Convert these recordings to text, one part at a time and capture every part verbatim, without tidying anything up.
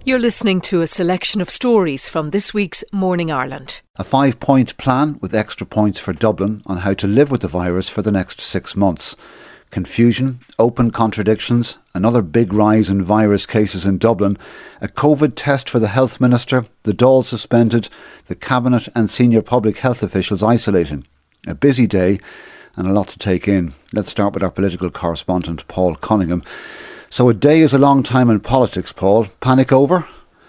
You're listening to a selection of stories from this week's Morning Ireland. A five-point plan with extra points for Dublin on how to live with the virus for the next six months. Confusion, open contradictions, another big rise in virus cases in Dublin, a COVID test for the Health Minister, the Dáil suspended, the Cabinet and senior public health officials isolating. A busy day and a lot to take in. Let's start with our political correspondent, Paul Cunningham. So a day is a long time in politics, Paul. Panic over?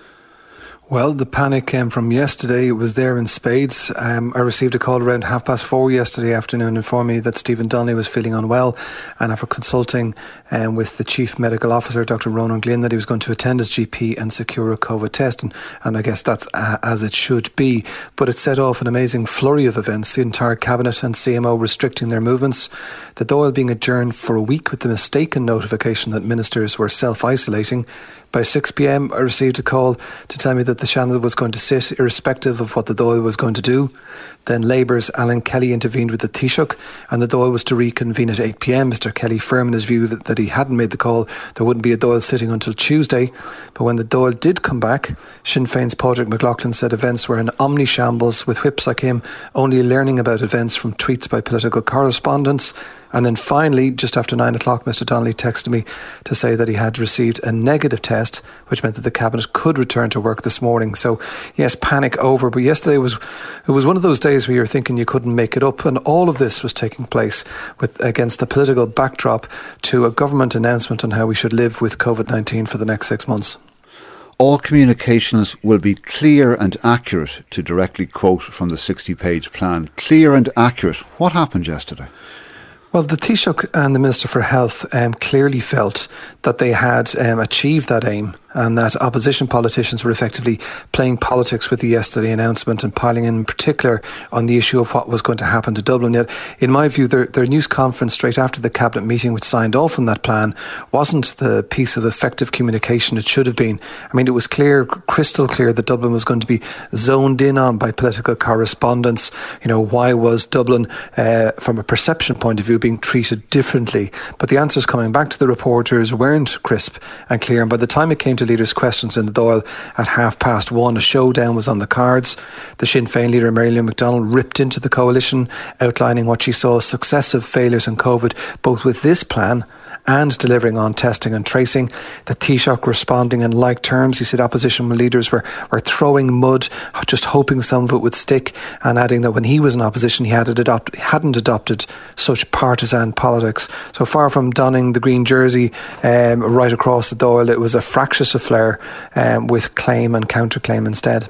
Well, the panic came from yesterday. It was there in spades. Um, I received a call around half past four yesterday afternoon informing me that Stephen Donnelly was feeling unwell, and after consulting um, with the Chief Medical Officer, Doctor Ronan Glynn, that he was going to attend his G P and secure a COVID test. And, and I guess that's uh, as it should be. But it set off an amazing flurry of events, the entire Cabinet and C M O restricting their movements, the Dáil being adjourned for a week with the mistaken notification that ministers were self-isolating. By six p.m, I received a call to tell me that the Seanad was going to sit, irrespective of what the Dáil was going to do. Then Labour's Alan Kelly intervened with the Taoiseach, and the Dáil was to reconvene at eight p.m. Mister Kelly firm in his view that, that he hadn't made the call. There wouldn't be a Dáil sitting until Tuesday. But when the Dáil did come back, Sinn Féin's Padraig McLaughlin said events were an omni-shambles, with whips like him only learning about events from tweets by political correspondents. And then finally, just after nine o'clock, Mister Donnelly texted me to say that he had received a negative test, which meant that the Cabinet could return to work this morning. So, yes, panic over. But yesterday was it was one of those days where you're thinking you couldn't make it up. And all of this was taking place with against the political backdrop to a government announcement on how we should live with COVID nineteen for the next six months. All communications will be clear and accurate, to directly quote from the sixty-page plan. Clear and accurate. What happened yesterday? Well, the Taoiseach and the Minister for Health um, clearly felt that they had um, achieved that aim, and that opposition politicians were effectively playing politics with the yesterday announcement and piling in, in particular on the issue of what was going to happen to Dublin. Yet, in my view, their, their news conference straight after the Cabinet meeting, which signed off on that plan, wasn't the piece of effective communication it should have been. I mean, it was clear, crystal clear, that Dublin was going to be zoned in on by political correspondence. You know, why was Dublin, uh, from a perception point of view, being treated differently? But the answers coming back to the reporters weren't crisp and clear, and by the time it came to leaders' questions in the Dáil at half past one, a showdown was on the cards. The Sinn Féin leader Mary Lou McDonald ripped into the coalition, outlining what she saw as successive failures in COVID, both with this plan and delivering on testing and tracing. The Taoiseach responding in like terms. He said opposition leaders were, were throwing mud, just hoping some of it would stick, and adding that when he was in opposition, he had adopt, hadn't adopted such partisan politics. So far from donning the green jersey um, right across the Dáil, it was a fractious affair um, with claim and counterclaim instead.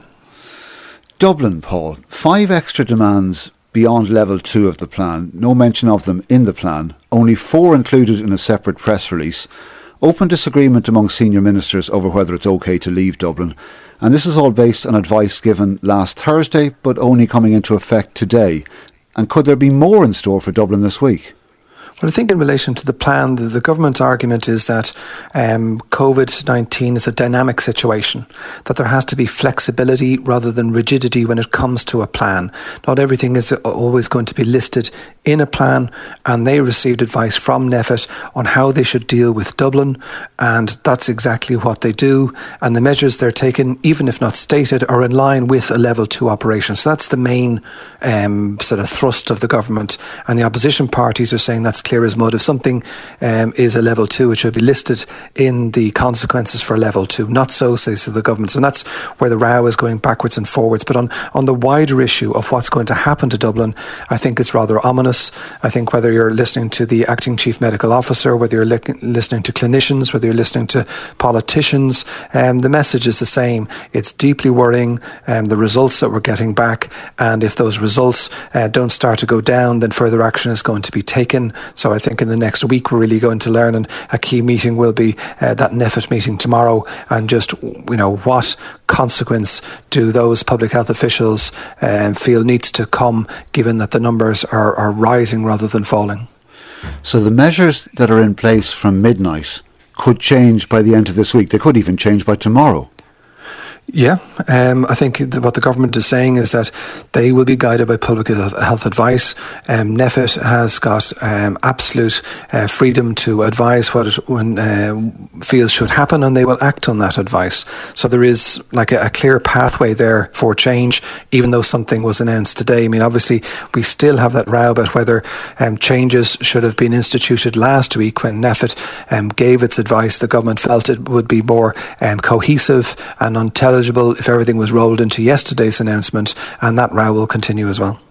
Dublin, Paul. Five extra demands beyond level two of the plan. No mention of them in the plan. Only four included in a separate press release. Open disagreement among senior ministers over whether it's okay to leave Dublin. And this is all based on advice given last Thursday, but only coming into effect today. And could there be more in store for Dublin this week? Well, I think in relation to the plan, the, the government's argument is that um, COVID nineteen is a dynamic situation, that there has to be flexibility rather than rigidity when it comes to a plan. Not everything is always going to be listed in a plan, and they received advice from NPHET on how they should deal with Dublin, and that's exactly what they do. And the measures they're taking, even if not stated, are in line with a level two operation. So that's the main um, sort of thrust of the government, and the opposition parties are saying that's clear as mud. If something um, is a level two, it should be listed in the consequences for level two. Not so, says the government. And that's where the row is going backwards and forwards. But on, on the wider issue of what's going to happen to Dublin, I think it's rather ominous. I think whether you're listening to the acting chief medical officer, whether you're li- listening to clinicians, whether you're listening to politicians, um, the message is the same. It's deeply worrying, um, the results that we're getting back. And if those results uh, don't start to go down, then further action is going to be taken. So I think in the next week we're really going to learn, and a key meeting will be uh, that NPHET meeting tomorrow, and just, you know, what consequence do those public health officials uh, feel needs to come, given that the numbers are, are rising rather than falling. So the measures that are in place from midnight could change by the end of this week. They could even change by tomorrow. Yeah, um, I think th- what the government is saying is that they will be guided by public health advice. Um, NPHET has got um, absolute uh, freedom to advise what it when, uh, feels should happen, and they will act on that advice. So there is like a, a clear pathway there for change, even though something was announced today. I mean, obviously, we still have that row about whether um, changes should have been instituted last week when NPHET um, gave its advice. The government felt it would be more um, cohesive and intelligent if everything was rolled into yesterday's announcement, and that row will continue as well.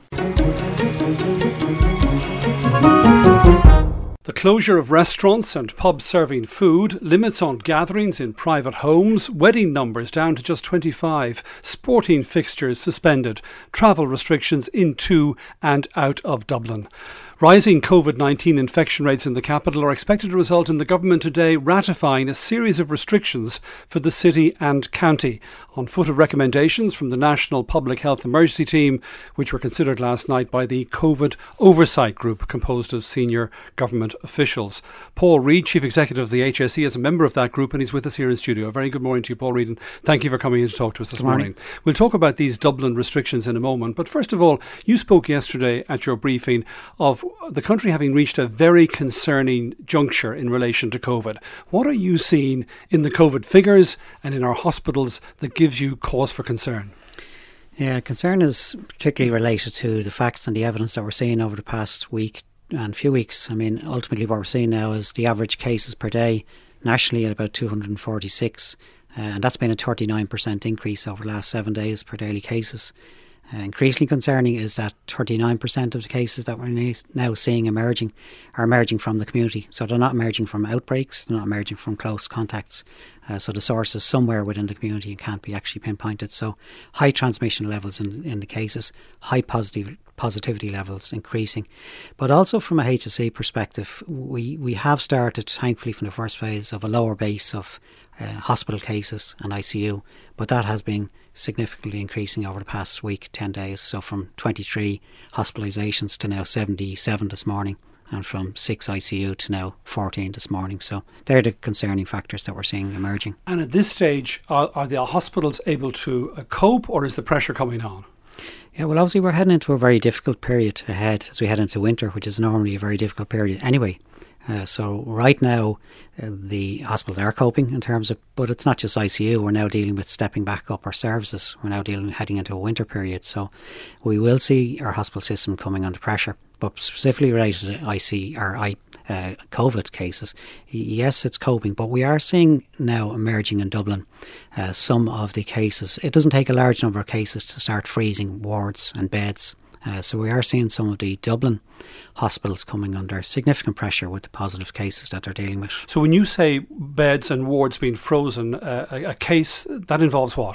The closure of restaurants and pubs serving food, limits on gatherings in private homes, wedding numbers down to just twenty-five, sporting fixtures suspended, travel restrictions into and out of Dublin. Rising COVID nineteen infection rates in the capital are expected to result in the government today ratifying a series of restrictions for the city and county, on foot of recommendations from the National Public Health Emergency Team, which were considered last night by the COVID Oversight Group, composed of senior government officials. Paul Reid, Chief Executive of the H S E, is a member of that group, and he's with us here in studio. A very good morning to you, Paul Reid, and thank you for coming in to talk to us this morning. morning. We'll talk about these Dublin restrictions in a moment, but first of all, you spoke yesterday at your briefing of the country having reached a very concerning juncture in relation to COVID. What are you seeing in the COVID figures and in our hospitals that gives you cause for concern? Yeah, concern is particularly related to the facts and the evidence that we're seeing over the past week and few weeks. I mean, ultimately what we're seeing now is the average cases per day nationally at about two hundred forty-six, uh, and that's been a thirty-nine percent increase over the last seven days per daily cases. Uh, increasingly concerning is that thirty-nine percent of the cases that we're now seeing emerging are emerging from the community. So they're not emerging from outbreaks, they're not emerging from close contacts. Uh, so the source is somewhere within the community and can't be actually pinpointed. So high transmission levels in, in the cases, high positive positivity levels increasing. But also from a H S E perspective, we, we have started, thankfully, from the first phase of a lower base of uh, hospital cases and I C U, but that has been significantly increasing over the past week, ten days. So from twenty-three hospitalisations to now seventy-seven this morning, and from six I C U to now fourteen this morning. So they're the concerning factors that we're seeing emerging. And at this stage, are, are the hospitals able to uh, cope, or is the pressure coming on? Yeah, well, obviously we're heading into a very difficult period ahead as we head into winter, which is normally a very difficult period anyway. Uh, so right now, uh, the hospitals are coping in terms of, but it's not just I C U. We're now dealing with stepping back up our services. We're now dealing heading into a winter period. So we will see our hospital system coming under pressure. But specifically related to I C or I, uh, COVID cases, yes, it's coping. But we are seeing now emerging in Dublin uh, some of the cases. It doesn't take a large number of cases to start freezing wards and beds. Uh, so we are seeing some of the Dublin hospitals coming under significant pressure with the positive cases that they're dealing with. So when you say beds and wards being frozen, uh, a, a case, that involves what?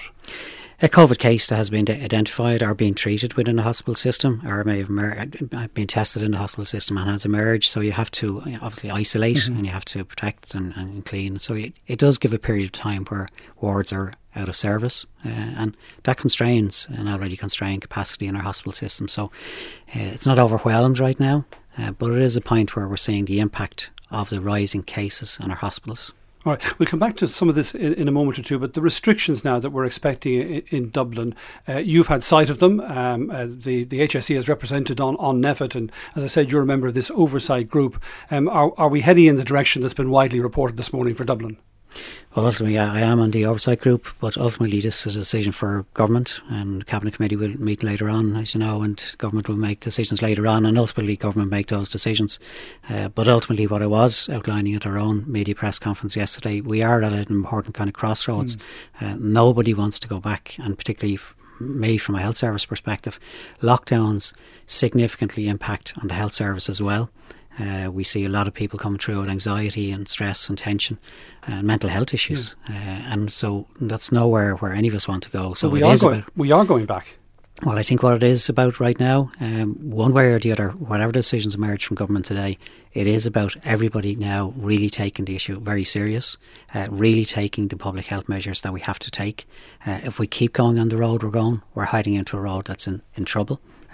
A COVID case that has been identified or being treated within the hospital system, or may have emer- been tested in the hospital system and has emerged. So you have to obviously isolate mm-hmm. and you have to protect and, and clean. So it, it does give a period of time where wards are out of service, uh, and that constrains an already constrained capacity in our hospital system. So uh, it's not overwhelmed right now, uh, but it is a point where we're seeing the impact of the rising cases in our hospitals. All right, we'll come back to some of this in, in a moment or two, but the restrictions now that we're expecting in, in Dublin, uh, you've had sight of them. Um, uh, the, the H S E is represented on, on NPHET, and as I said, you're a member of this oversight group. Um, are, are we heading in the direction that's been widely reported this morning for Dublin? Well, ultimately, I am on the oversight group, but ultimately this is a decision for government, and the Cabinet Committee will meet later on, as you know, and government will make decisions later on, and ultimately government make those decisions. Uh, but ultimately, what I was outlining at our own media press conference yesterday, we are at an important kind of crossroads. Mm. Uh, nobody wants to go back, and particularly f- me from a health service perspective, lockdowns significantly impact on the health service as well. Uh, we see a lot of people coming through with anxiety and stress and tension and mental health issues, yeah. uh, and so that's nowhere where any of us want to go. So, so we, are going, about, we are going back. Well, I think what it is about right now, um, one way or the other, whatever decisions emerge from government today, it is about everybody now really taking the issue very serious, uh, really taking the public health measures that we have to take. Uh, if we keep going on the road we're going, we're heading into a road that's in, in trouble.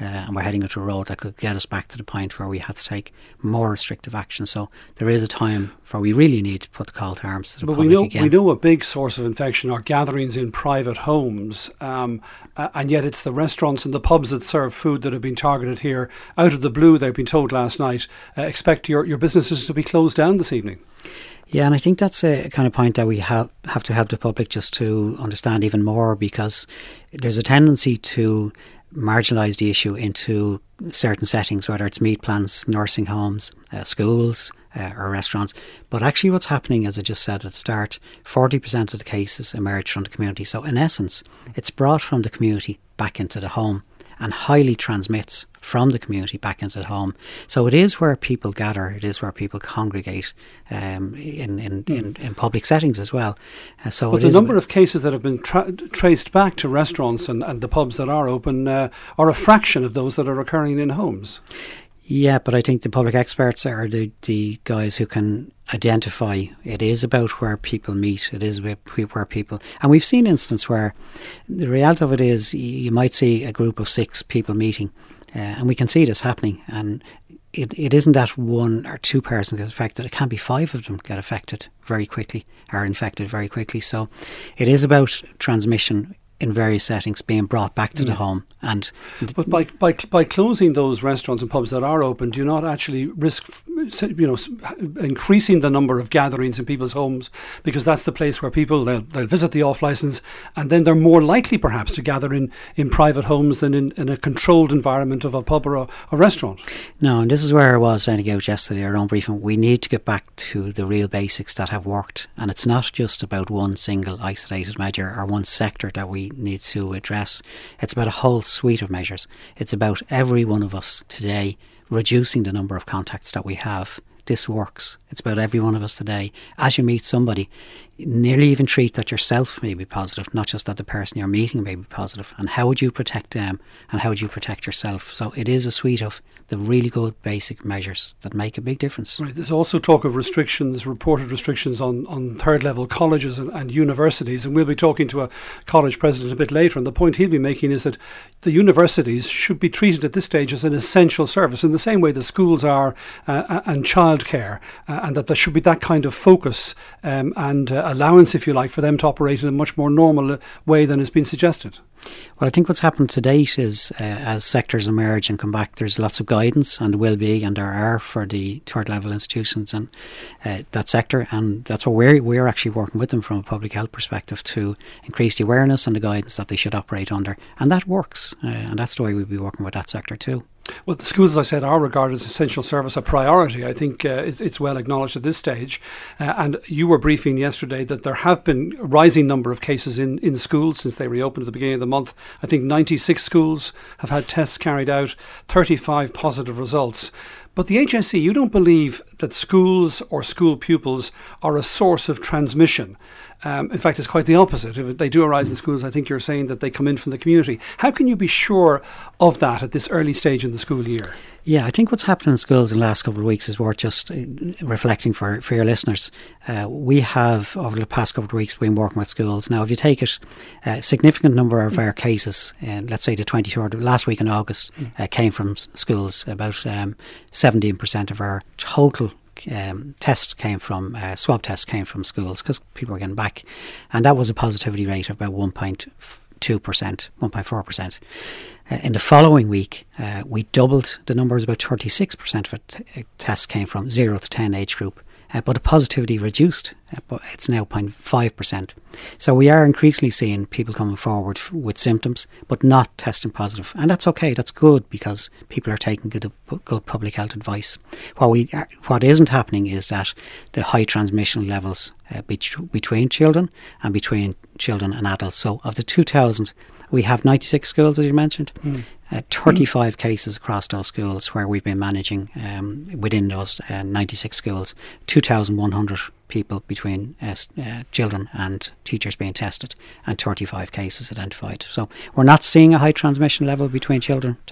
uh, and we're heading into a road that could get us back to the point where we had to take more restrictive action. So there is a time where we really need to put the call to arms to the but public we know, again. we know a big source of infection are gatherings in private homes, um, uh, and yet it's the restaurants and the pubs that serve food that have been targeted here. Out of the blue, they've been told last night, uh, expect your, your businesses to be closed down this evening. Yeah, and I think that's a kind of point that we ha- have to help the public just to understand even more, because there's a tendency to marginalise the issue into certain settings, whether it's meat plants, nursing homes, uh, schools uh, or restaurants. But actually what's happening, as I just said at the start, forty percent of the cases emerge from the community. So in essence, it's brought from the community back into the home and highly transmits from the community back into the home. So it is where people gather, it is where people congregate um, in, in, in, in public settings as well. Uh, so but it the is number of cases that have been tra- traced back to restaurants and, and the pubs that are open uh, are a fraction of those that are occurring in homes. Yeah, but I think the public experts are the, the guys who can identify. It is about where people meet. It is about where people... And we've seen instances where the reality of it is you might see a group of six people meeting, uh, and we can see this happening. And it, it isn't that one or two persons get affected. It can be five of them get affected very quickly, are infected very quickly. So it is about transmission in various settings being brought back to yeah. the home. And but by, by by closing those restaurants and pubs that are open, do you not actually risk, you know, increasing the number of gatherings in people's homes, because that's the place where people they'll, they'll visit the off licence, and then they're more likely perhaps to gather in, in private homes than in, in a controlled environment of a pub or a, a restaurant? No, and this is where I was sending out yesterday our own briefing. We need to get back to the real basics that have worked, and it's not just about one single isolated measure or one sector that we need to address. It's about a whole suite of measures. It's about every one of us today reducing the number of contacts that we have. This works. It's about every one of us today. As you meet somebody, nearly even treat that yourself may be positive, not just that the person you're meeting may be positive. And how would you protect them, and how would you protect yourself? So it is a suite of the really good basic measures that make a big difference. Right. There's also talk of restrictions, reported restrictions on, on third level colleges and, and universities, and we'll be talking to a college president a bit later, and the point he'll be making is that the universities should be treated at this stage as an essential service in the same way the schools are uh, and childcare, uh, and that there should be that kind of focus um, and uh, allowance, if you like, for them to operate in a much more normal way than has been suggested. Well, I think what's happened to date is uh, as sectors emerge and come back, there's lots of guidance, and will be, and there are, for the third level institutions and uh, that sector, and that's what we're, we're actually working with them from a public health perspective to increase the awareness and the guidance that they should operate under, and that works, uh, and that's the way we'll be working with that sector too. Well, the schools, as I said, are regarded as essential service, a priority. I think uh, it's, it's well acknowledged at this stage. Uh, and you were briefing yesterday that there have been a rising number of cases in, in schools since they reopened at the beginning of the month. I think ninety-six schools have had tests carried out, thirty-five positive results. But the H S C, you don't believe that schools or school pupils are a source of transmission. Um, in fact, it's quite the opposite. If they do arise in schools, I think you're saying that they come in from the community. How can you be sure of that at this early stage in the school year? Yeah, I think what's happened in schools in the last couple of weeks is worth just reflecting for, for your listeners. Uh, we have, over the past couple of weeks, been working with schools. Now, if you take it, a significant number of our cases, uh, let's say the twenty-third, last week in August, uh, came from schools. About um, seventeen percent of our total Um, tests came from, uh, swab tests came from schools, because people were getting back, and that was a positivity rate of about one point two percent, one point four percent. Uh, in the following week, uh, we doubled the numbers. About thirty-six percent of t- tests came from zero to ten age group, uh, but the positivity reduced, uh, but it's now zero point five percent. So we are increasingly seeing people coming forward f- with symptoms, but not testing positive, and that's okay. That's good, because people are taking good, good public health advice. What we are, what isn't happening is that the high transmission levels uh, bet- between children and between children and adults. So of the two thousand, we have ninety-six schools, as you mentioned. Mm. Uh, thirty-five mm. cases across those schools where we've been managing um, within those uh, ninety-six schools, two thousand one hundred people between uh, uh, children and teachers being tested, and thirty-five cases identified. So we're not seeing a high transmission level between children, thankfully.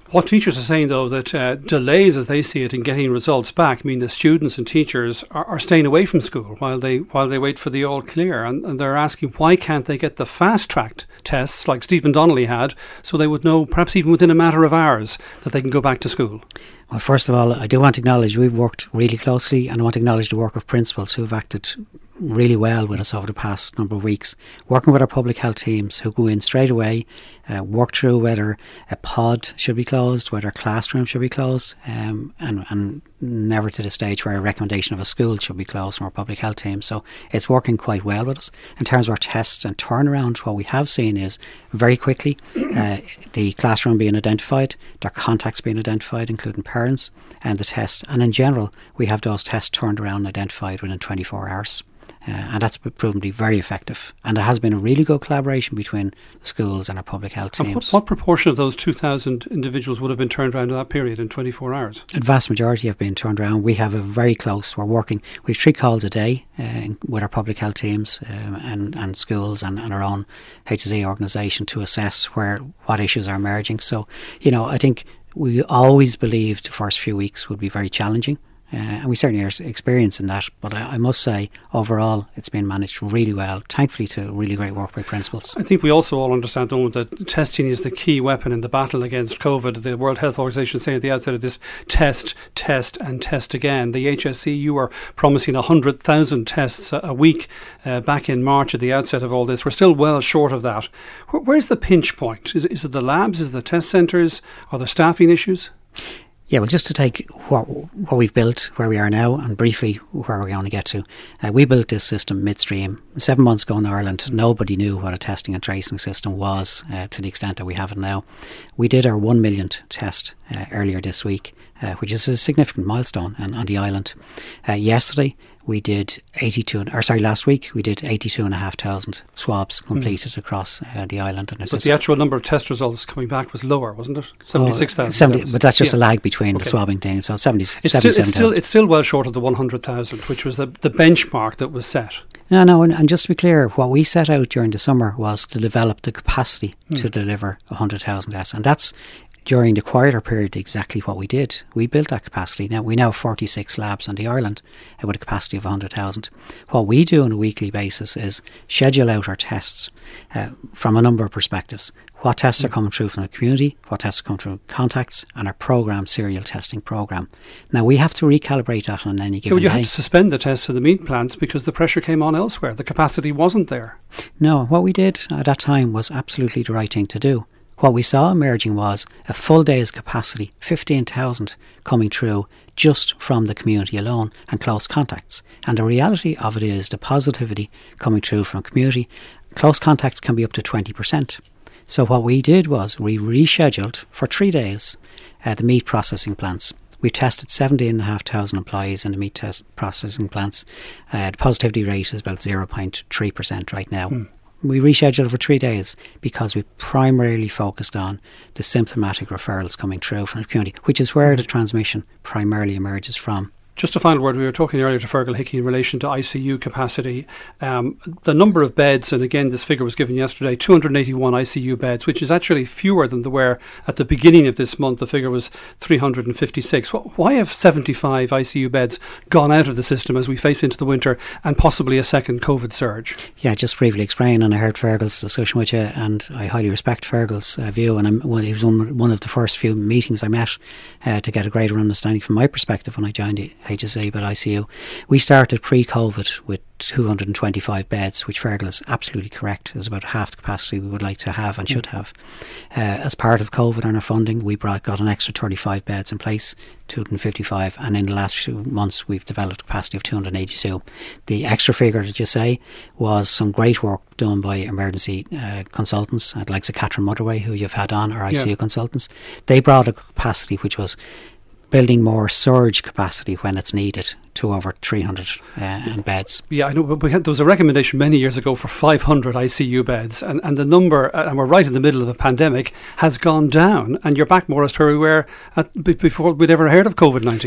What teachers are saying, though, that uh, delays, as they see it, in getting results back mean the students and teachers are, are staying away from school while they while they wait for the all clear. And, and they're asking, why can't they get the fast-tracked tests like Stephen Donnelly had, so they would know, perhaps even within a matter of hours, that they can go back to school? Well, first of all, I do want to acknowledge we've worked really closely, and I want to acknowledge the work of principals who have acted really well with us over the past number of weeks, working with our public health teams who go in straight away, uh, work through whether a pod should be closed, whether a classroom should be closed, um, and, and never to the stage where a recommendation of a school should be closed from our public health team. So it's working quite well with us. In terms of our tests and turnaround, what we have seen is very quickly uh, the classroom being identified, their contacts being identified, including parents, and the test. And in general, we have those tests turned around and identified within twenty-four hours. Uh, and that's proven to be very effective. And there has been a really good collaboration between the schools and our public health teams. And what, what proportion of those two thousand individuals would have been turned around in that period in twenty-four hours? A vast majority have been turned around. We have a very close, we're working, we have three calls a day uh, with our public health teams um, and, and schools and, and our own H S E organisation to assess where what issues are emerging. So, you know, I think we always believed the first few weeks would be very challenging. Uh, and we certainly are experiencing that, but I, I must say overall it's been managed really well, thankfully to really great work by principals. I think we also all understand, though, that testing is the key weapon in the battle against COVID. The World Health Organization saying at the outset of this, test, test and test again. The H S E, you were promising one hundred thousand tests a, a week uh, back in March at the outset of all this. We're still well short of that. Where, where's the pinch point? Is, is it the labs? Is it the test centres? Are there staffing issues? Yeah, well, just to take what what we've built, where we are now, and briefly where we're going to get to. Uh, we built this system midstream. Seven months ago in Ireland, nobody knew what a testing and tracing system was uh, to the extent that we have it now. We did our one millionth test uh, earlier this week, uh, which is a significant milestone on, on the island. Uh, yesterday, we did eighty-two, or sorry, last week we did eighty-two and a half thousand swabs completed mm. across uh, the island. And but the actual number of test results coming back was lower, wasn't it? seventy-six thousand. Oh, seventy, but that's just yeah. a lag between okay. the swabbing thing. So seventy, it's still, it's still it's still well short of the one hundred thousand, which was the, the benchmark that was set. No, no, and, and just to be clear, what we set out during the summer was to develop the capacity mm. to deliver one hundred thousand tests, and that's during the quieter period exactly what we did. We built that capacity. Now we now have forty-six labs on the island with a capacity of one hundred thousand. What we do on a weekly basis is schedule out our tests uh, from a number of perspectives. What tests are coming through from the community, what tests are coming through contacts, and our programme, serial testing programme. Now we have to recalibrate that on any given yeah, well, you day. had to suspend the tests in the meat plants because the pressure came on elsewhere. The capacity wasn't there. No, what we did at that time was absolutely the right thing to do. What we saw emerging was a full day's capacity, fifteen thousand coming through just from the community alone and close contacts. And the reality of it is the positivity coming through from community, close contacts can be up to twenty percent. So what we did was we rescheduled for three days uh, the meat processing plants. We've tested seventeen thousand five hundred employees in the meat test processing plants. Uh, the positivity rate is about zero point three percent right now. Mm. We rescheduled for three days because we primarily focused on the symptomatic referrals coming through from the community, which is where the transmission primarily emerges from. Just a final word, we were talking earlier to Fergal Hickey in relation to I C U capacity. Um, the number of beds, and again this figure was given yesterday, two hundred eighty-one I C U beds, which is actually fewer than there were at the beginning of this month. The figure was three hundred fifty-six. Why have seventy-five I C U beds gone out of the system as we face into the winter and possibly a second COVID surge? Yeah, just briefly explain, and I heard Fergal's discussion with you, and I highly respect Fergal's uh, view, and I'm, well, it was one, one of the first few meetings I met uh, to get a greater understanding from my perspective when I joined the H S E, but I C U. We started pre-COVID with two hundred twenty-five beds, which Fergal is absolutely correct, is about half the capacity we would like to have and should have. Uh, as part of COVID and our funding, we brought got an extra thirty-five beds in place, two hundred fifty-five, and in the last few months we've developed a capacity of two hundred eighty-two. The extra figure that you say was some great work done by emergency uh, consultants, like the Catherine Motherway, who you've had on, our I C U yeah. consultants. They brought a capacity which was building more surge capacity when it's needed to over three hundred uh, beds. Yeah, I know, but we had, there was a recommendation many years ago for five hundred I C U beds, and, and the number, uh, and we're right in the middle of a pandemic, has gone down, and you're back more as to where we were at, b- before we'd ever heard of COVID nineteen.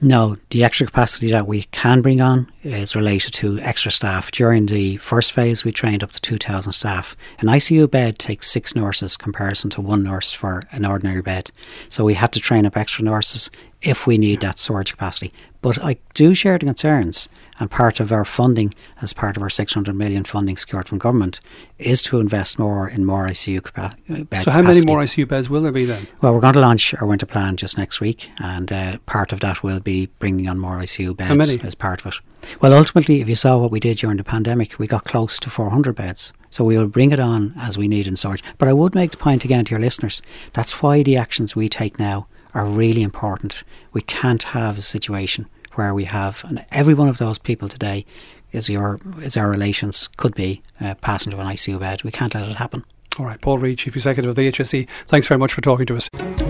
No, the extra capacity that we can bring on is related to extra staff. During the first phase, we trained up to two thousand staff. An I C U bed takes six nurses comparison to one nurse for an ordinary bed. So we had to train up extra nurses if we need that storage capacity. But I do share the concerns, and part of our funding, as part of our six hundred million funding secured from government, is to invest more in more I C U capa- bed So how capacity. many more I C U beds will there be then? Well, we're going to launch our winter plan just next week, and uh, part of that will be bringing on more I C U beds How many? as part of it. Well, ultimately, if you saw what we did during the pandemic, we got close to four hundred beds. So we will bring it on as we need in storage. But I would make the point again to your listeners, that's why the actions we take now are really important. We can't have a situation where we have, and every one of those people today is your is our relations, could be uh, passing to an I C U bed. We can't let it happen. All right, Paul Reid, Chief Executive of the H S E, thanks very much for talking to us.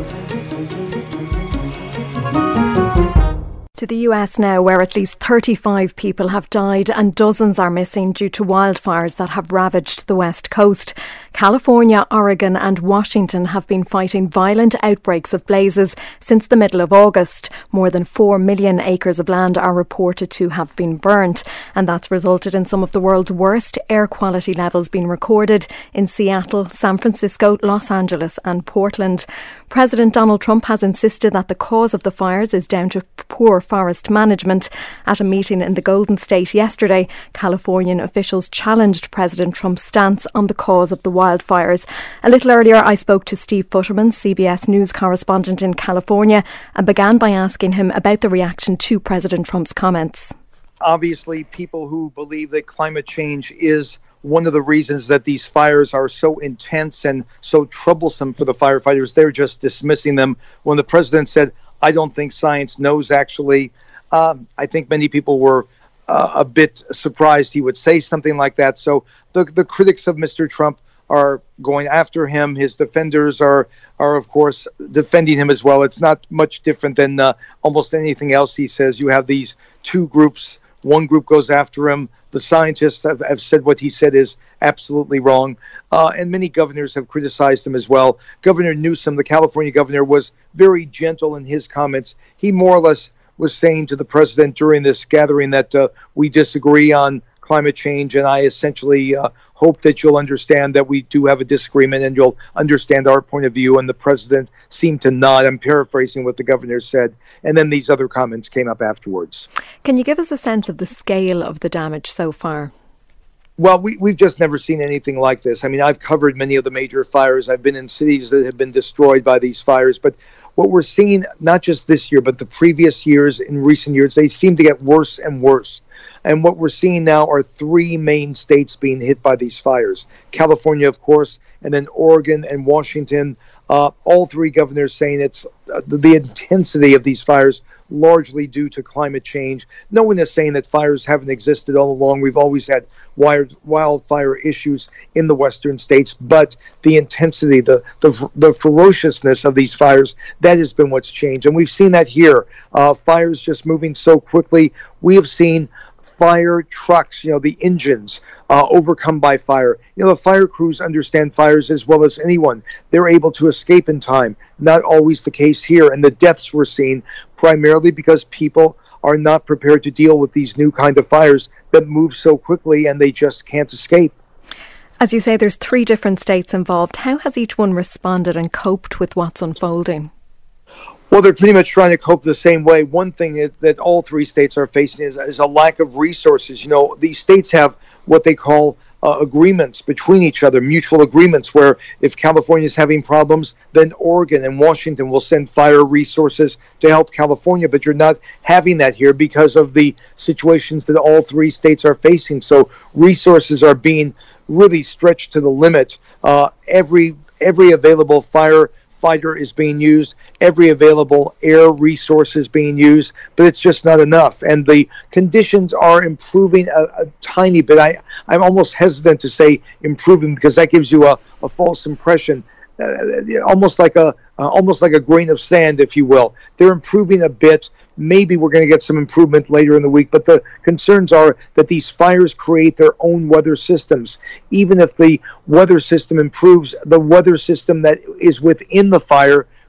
To the U S now, where at least thirty-five people have died and dozens are missing due to wildfires that have ravaged the West Coast. California, Oregon and Washington have been fighting violent outbreaks of blazes since the middle of August. More than four million acres of land are reported to have been burnt, and that's resulted in some of the world's worst air quality levels being recorded in Seattle, San Francisco, Los Angeles and Portland. President Donald Trump has insisted that the cause of the fires is down to poor forest management. At a meeting in the Golden State yesterday, Californian officials challenged President Trump's stance on the cause of the wildfires. A little earlier, I spoke to Steve Futterman, C B S News correspondent in California, and began by asking him about the reaction to President Trump's comments. Obviously, people who believe that climate change is one of the reasons that these fires are so intense and so troublesome for the firefighters, they're just dismissing them. When the president said, I don't think science knows, actually, um, I think many people were uh, a bit surprised he would say something like that. So the, the critics of Mister Trump are going after him. His defenders are, are of course, defending him as well. It's not much different than uh, almost anything else he says. You have these two groups. One group goes after him. The scientists have, have said what he said is absolutely wrong. Uh, and many governors have criticized him as well. Governor Newsom, the California governor, was very gentle in his comments. He more or less was saying to the president during this gathering that uh, we disagree on climate change, and I essentially uh, hope that you'll understand that we do have a disagreement and you'll understand our point of view. And the president seemed to nod. I'm paraphrasing what the governor said. And then these other comments came up afterwards. Can you give us a sense of the scale of the damage so far? Well, we, we've just never seen anything like this. I mean, I've covered many of the major fires. I've been in cities that have been destroyed by these fires. But what we're seeing, not just this year, but the previous years, in recent years, they seem to get worse and worse. And what we're seeing now are three main states being hit by these fires. California, of course, and then Oregon and Washington. Uh, all three governors saying it's uh, the, the intensity of these fires largely due to climate change. No one is saying that fires haven't existed all along. We've always had wild, wildfire issues in the western states, but the intensity, the, the the ferociousness of these fires, that has been what's changed. And we've seen that here. Uh, fires just moving so quickly. We have seen fire trucks, you know, the engines uh, overcome by fire. You know, the fire crews understand fires as well as anyone. They're able to escape in time. Not always the case here. And the deaths we're seeing primarily because people are not prepared to deal with these new kind of fires that move so quickly and they just can't escape. As you say, there's three different states involved. How has each one responded and coped with what's unfolding? Well, they're pretty much trying to cope the same way. One thing that, that all three states are facing is, is a lack of resources. You know, these states have what they call uh, agreements between each other, mutual agreements, where if California is having problems, then Oregon and Washington will send fire resources to help California. But you're not having that here because of the situations that all three states are facing. So resources are being really stretched to the limit. Uh, every every available fire fighter is being used, every available air resource is being used, but it's just not enough. And the conditions are improving a, a tiny bit. I, I'm almost hesitant to say improving because that gives you a, a false impression, uh, almost like a uh, almost like a grain of sand, if you will. They're improving a bit. Maybe we're going to get some improvement later in the week, but the concerns are that these fires create their own weather systems. Even if the weather system improves, the weather system that is within the fire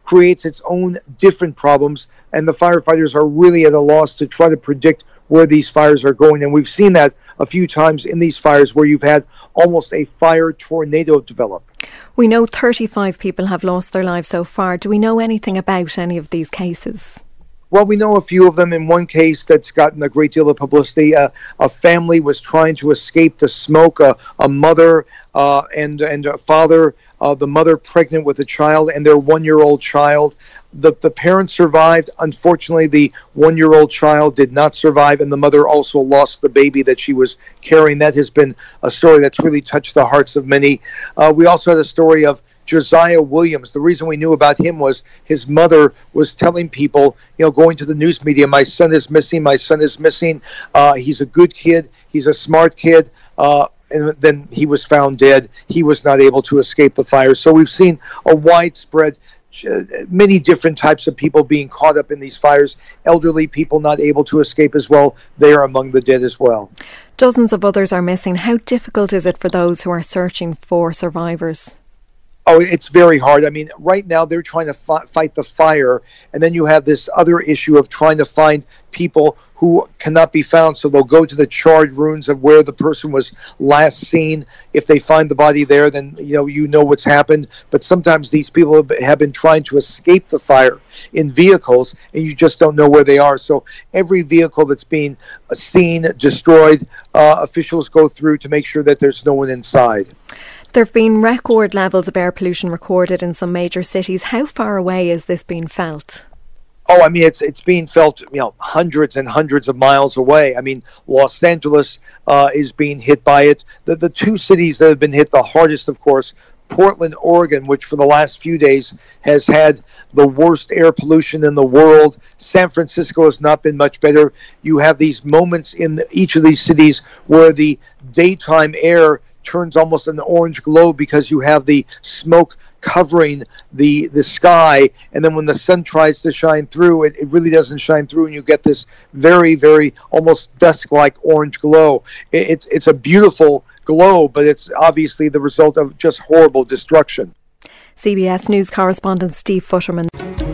creates its own different problems, and the firefighters are really at a loss to try to predict where these fires are going. And we've seen that a few times in these fires where you've had almost a fire tornado develop. We know thirty-five people have lost their lives so far. Do we know anything about any of these cases? Well, we know a few of them. In one case that's gotten a great deal of publicity, uh, a family was trying to escape the smoke. Uh, a mother uh, and and a father, uh, the mother pregnant with a child and their one-year-old child. The the parents survived. Unfortunately, the one-year-old child did not survive, and the mother also lost the baby that she was carrying. That has been a story that's really touched the hearts of many. Uh, we also had a story of Josiah Williams. The reason we knew about him was his mother was telling people, you know, going to the news media, my son is missing, my son is missing. Uh, he's a good kid. He's a smart kid. Uh, and then he was found dead. He was not able to escape the fire. So we've seen a widespread, uh, many different types of people being caught up in these fires. Elderly people not able to escape as well. They are among the dead as well. Dozens of others are missing. How difficult is it for those who are searching for survivors? Oh, it's very hard. I mean, right now they're trying to fi- fight the fire, and then you have this other issue of trying to find people who cannot be found. So they'll go to the charred ruins of where the person was last seen. If they find the body there, then you know you know what's happened. But sometimes these people have been trying to escape the fire in vehicles, and you just don't know where they are. So every vehicle that's being seen, destroyed, uh, officials go through to make sure that there's no one inside. There have been record levels of air pollution recorded in some major cities. How far away is this being felt? Oh, I mean, it's it's being felt, you know, hundreds and hundreds of miles away. I mean, Los Angeles uh, is being hit by it. The, the two cities that have been hit the hardest, of course, Portland, Oregon, which for the last few days has had the worst air pollution in the world. San Francisco has not been much better. You have these moments in each of these cities where the daytime air turns almost an orange glow because you have the smoke covering the the sky, and then when the sun tries to shine through, it, it really doesn't shine through, and you get this very, very almost dusk-like orange glow. It, it's it's a beautiful glow, but it's obviously the result of just horrible destruction. C B S News correspondent Steve Futterman.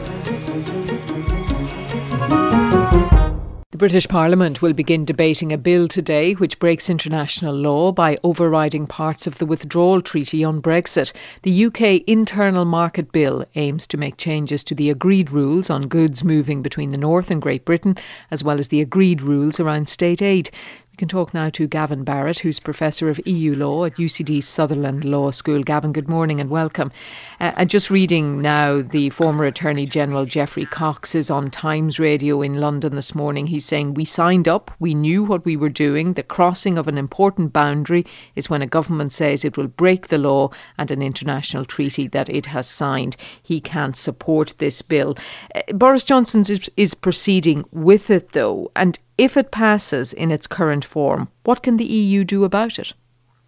The British Parliament will begin debating a bill today which breaks international law by overriding parts of the withdrawal treaty on Brexit. The U K Internal Market Bill aims to make changes to the agreed rules on goods moving between the North and Great Britain, as well as the agreed rules around state aid. We can talk now to Gavin Barrett, who's Professor of E U Law at U C D Sutherland Law School. Gavin, good morning and welcome. Uh, and just reading now, the former Attorney General Geoffrey Cox is on Times Radio in London this morning. He's saying, we signed up, we knew what we were doing. The crossing of an important boundary is when a government says it will break the law and an international treaty that it has signed. He can't support this bill. Uh, Boris Johnson is, is proceeding with it though, and if it passes in its current form, what can the E U do about it?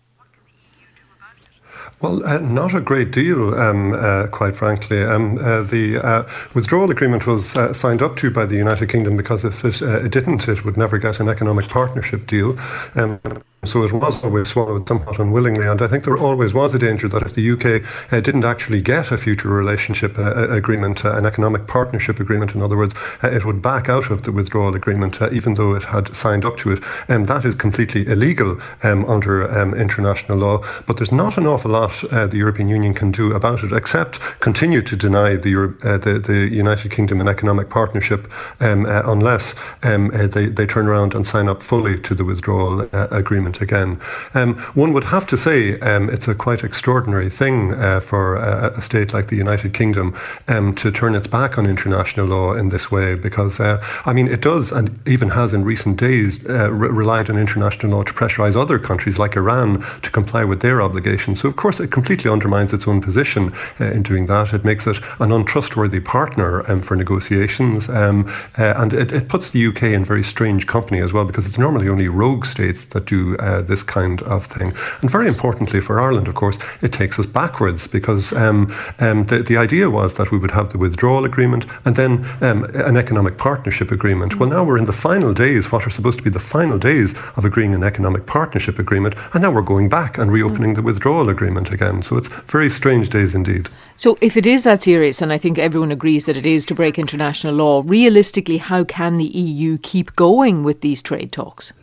Well, uh, not a great deal, um, uh, quite frankly. Um, uh, the uh, withdrawal agreement was uh, signed up to by the United Kingdom because if it, uh, it didn't, it would never get an economic partnership deal. Um, So it was always swallowed somewhat unwillingly, and I think there always was a danger that if the U K uh, didn't actually get a future relationship uh, agreement, uh, an economic partnership agreement, in other words, uh, it would back out of the withdrawal agreement, uh, even though it had signed up to it. And that is completely illegal um, under um, international law. But there's not an awful lot uh, the European Union can do about it, except continue to deny the Euro- uh, the, the United Kingdom an economic partnership um, uh, unless um, uh, they, they turn around and sign up fully to the withdrawal uh, agreement again. Um, one would have to say um, it's a quite extraordinary thing uh, for a, a state like the United Kingdom um, to turn its back on international law in this way, because uh, I mean it does, and even has in recent days, uh, re- relied on international law to pressurise other countries like Iran to comply with their obligations. So of course it completely undermines its own position uh, in doing that. It makes it an untrustworthy partner um, for negotiations, um, uh, and it, it puts the U K in very strange company as well, because it's normally only rogue states that do uh, this kind of thing. And very importantly for Ireland, of course, it takes us backwards because um, um, the, the idea was that we would have the withdrawal agreement and then um, an economic partnership agreement. Well, now we're in the final days, what are supposed to be the final days of agreeing an economic partnership agreement, and now we're going back and reopening the withdrawal agreement again. So it's very strange days indeed. So if it is that serious, and I think everyone agrees that it is to break international law, realistically, how can the E U keep going with these trade talks?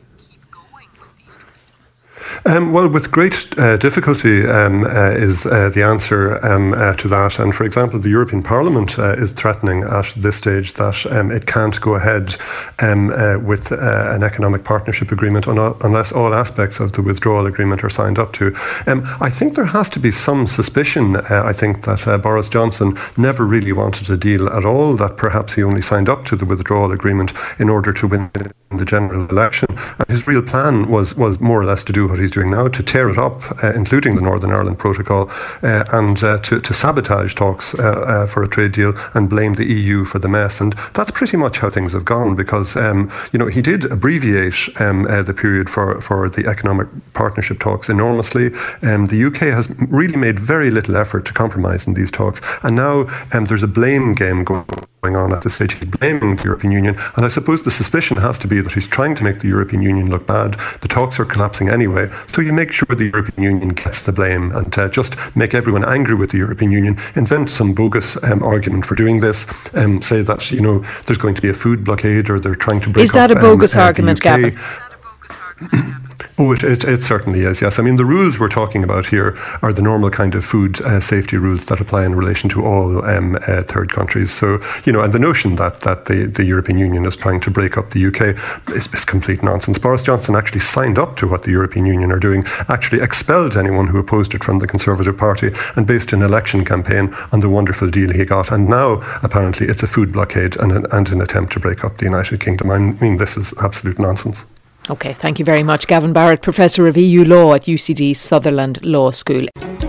Um, well, with great uh, difficulty um, uh, is uh, the answer um, uh, to that. And for example, the European Parliament uh, is threatening at this stage that um, it can't go ahead um, uh, with uh, an economic partnership agreement un- unless all aspects of the withdrawal agreement are signed up to. Um, I think there has to be some suspicion, uh, I think, that uh, Boris Johnson never really wanted a deal at all, that perhaps he only signed up to the withdrawal agreement in order to win the general election. And his real plan was, was more or less to do what he's doing now, to tear it up, uh, including the Northern Ireland Protocol, uh, and uh, to, to sabotage talks uh, uh, for a trade deal and blame the E U for the mess. And that's pretty much how things have gone, because um, you know, he did abbreviate um, uh, the period for, for the economic partnership talks enormously. Um, the U K has really made very little effort to compromise in these talks, and now um, there's a blame game going going on at this stage. He's blaming the European Union, and I suppose the suspicion has to be that he's trying to make the European Union look bad. The talks are collapsing anyway, so you make sure the European Union gets the blame and uh, just make everyone angry with the European Union, invent some bogus um, argument for doing this, um, say that, you know, there's going to be a food blockade or they're trying to break Is that up, a bogus um, uh, argument, Gavin? Oh, it, it, it certainly is, yes. I mean, the rules we're talking about here are the normal kind of food uh, safety rules that apply in relation to all um, uh, third countries. So, you know, and the notion that, that the, the European Union is trying to break up the U K is, is complete nonsense. Boris Johnson actually signed up to what the European Union are doing, actually expelled anyone who opposed it from the Conservative Party, and based an election campaign on the wonderful deal he got. And now, apparently, it's a food blockade and an, and an attempt to break up the United Kingdom. I mean, this is absolute nonsense. OK, thank you very much. Gavin Barrett, Professor of E U Law at U C D Sutherland Law School.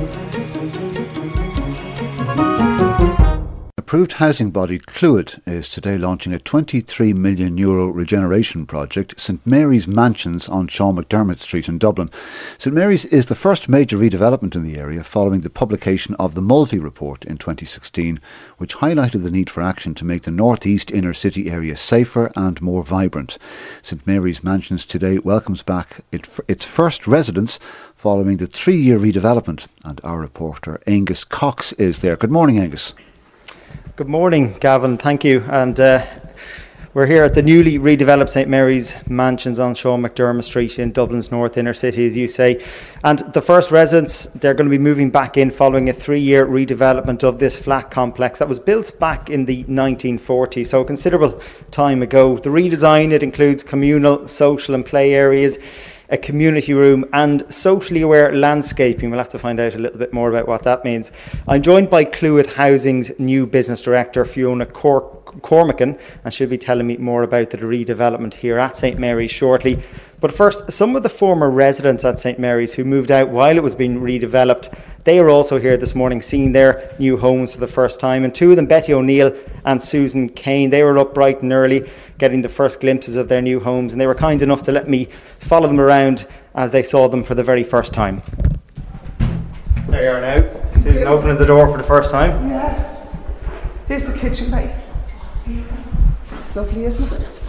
Approved housing body Clúid is today launching a twenty-three million euro regeneration project, St Mary's Mansions on Sean McDermott Street in Dublin. St Mary's is the first major redevelopment in the area following the publication of the Mulvey Report in twenty sixteen, which highlighted the need for action to make the north east inner city area safer and more vibrant. St Mary's Mansions today welcomes back its first residents following the three-year redevelopment, and our reporter Angus Cox is there. Good morning, Angus. Good morning, Gavin. Thank you. And uh, we're here at the newly redeveloped St Mary's Mansions on Sean McDermott Street in Dublin's north inner city, as you say. And the first residents, they're going to be moving back in following a three-year redevelopment of this flat complex that was built back in the nineteen forties, so a considerable time ago. The redesign, it includes communal, social and play areas, a community room and socially aware landscaping. We'll have to find out a little bit more about what that means. I'm joined by Clúid Housing's new business director, Fiona Cor- Cormacan, and she'll be telling me more about the redevelopment here at St Mary's shortly. But first, some of the former residents at St Mary's who moved out while it was being redeveloped, they are also here this morning seeing their new homes for the first time. And two of them, Betty O'Neill and Susan Kane, they were up bright and early getting the first glimpses of their new homes, and they were kind enough to let me follow them around as they saw them for the very first time. There you are now. Susan opening the door for the first time. Yeah. Here's the kitchen bay. It's lovely, isn't it? It's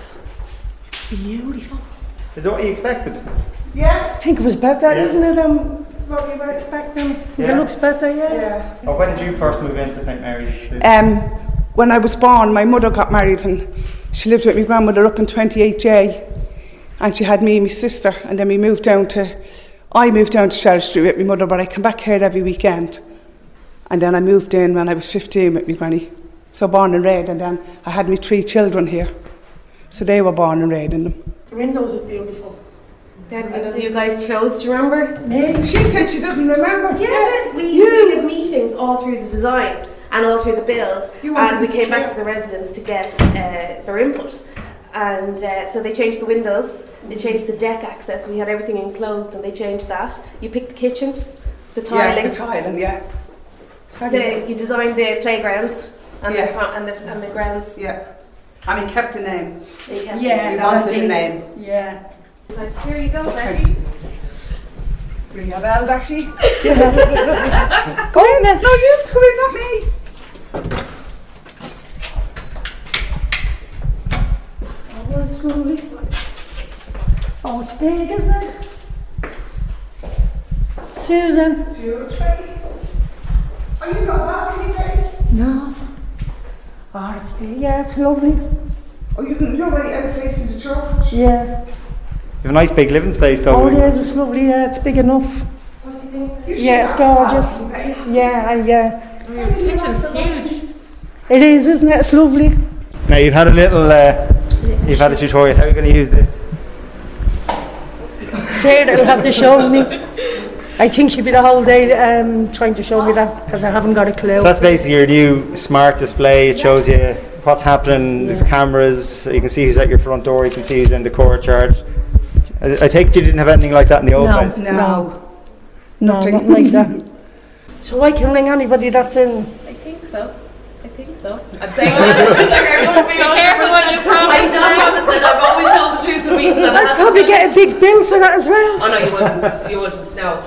beautiful. Is that what you expected? Yeah, I think it was better, yeah. Isn't it? Um, what we were expecting. Yeah. It looks better, yeah. yeah. Oh, when did you first move into St Mary's? Um, when I was born, my mother got married and she lived with my grandmother up in twenty-eight J, and she had me and my sister, and then we moved down to, I moved down to Sheriff Street with my mother, but I come back here every weekend. And then I moved in when I was fifteen with my granny. So born and reared, and then I had my three children here. So they were born and reared in them. The windows are beautiful. The windows you guys chose, do you remember? Me? She said she doesn't remember. Yeah, but we, we had meetings all through the design and all through the build, and we came back to the residents to get uh, their input. And uh, so they changed the windows, they changed the deck access, we had everything enclosed and they changed that. You picked the kitchens, the tiling. Yeah, the tiling, yeah. The, you designed the playgrounds and, yeah. the, and, the, and the grounds. Yeah. And he kept the name. He kept yeah, the we wanted a name. Yeah. Here you go, Betty. Ring a bell, Dashi. Go in then. No, you have to come in, not me. Oh, it's lovely. Oh, it's big, isn't it? Susan. Are you not happy today? No. Oh, it's big. Yeah, it's lovely. Oh, you can, you're right out facing the church? Yeah. You have a nice big living space though. Oh, it is, it's lovely, yeah, it's big enough. What do you think? You yeah, it's gorgeous. Yeah, I, yeah. Oh, your kitchen's huge. It is, isn't it? It's lovely. Now you've had a little, uh, you've had a tutorial. How are you going to use this? Sarah will have to show me. I think she'll be the whole day um, trying to show me that because I haven't got a clue. So that's basically your new smart display. It shows you what's happening. There's cameras. You can see who's at your front door. You can see who's in the courtyard. I, I take it you didn't have anything like that in the old no, place? No, no, nothing no, like that. So I can ring anybody that's in. I think so. I think so. I'm saying that. Like, be careful what you promise. I'm not promising. I've always told the truth in meetings. I'd probably get a big bill for that as well. Oh no, you wouldn't. You wouldn't. No.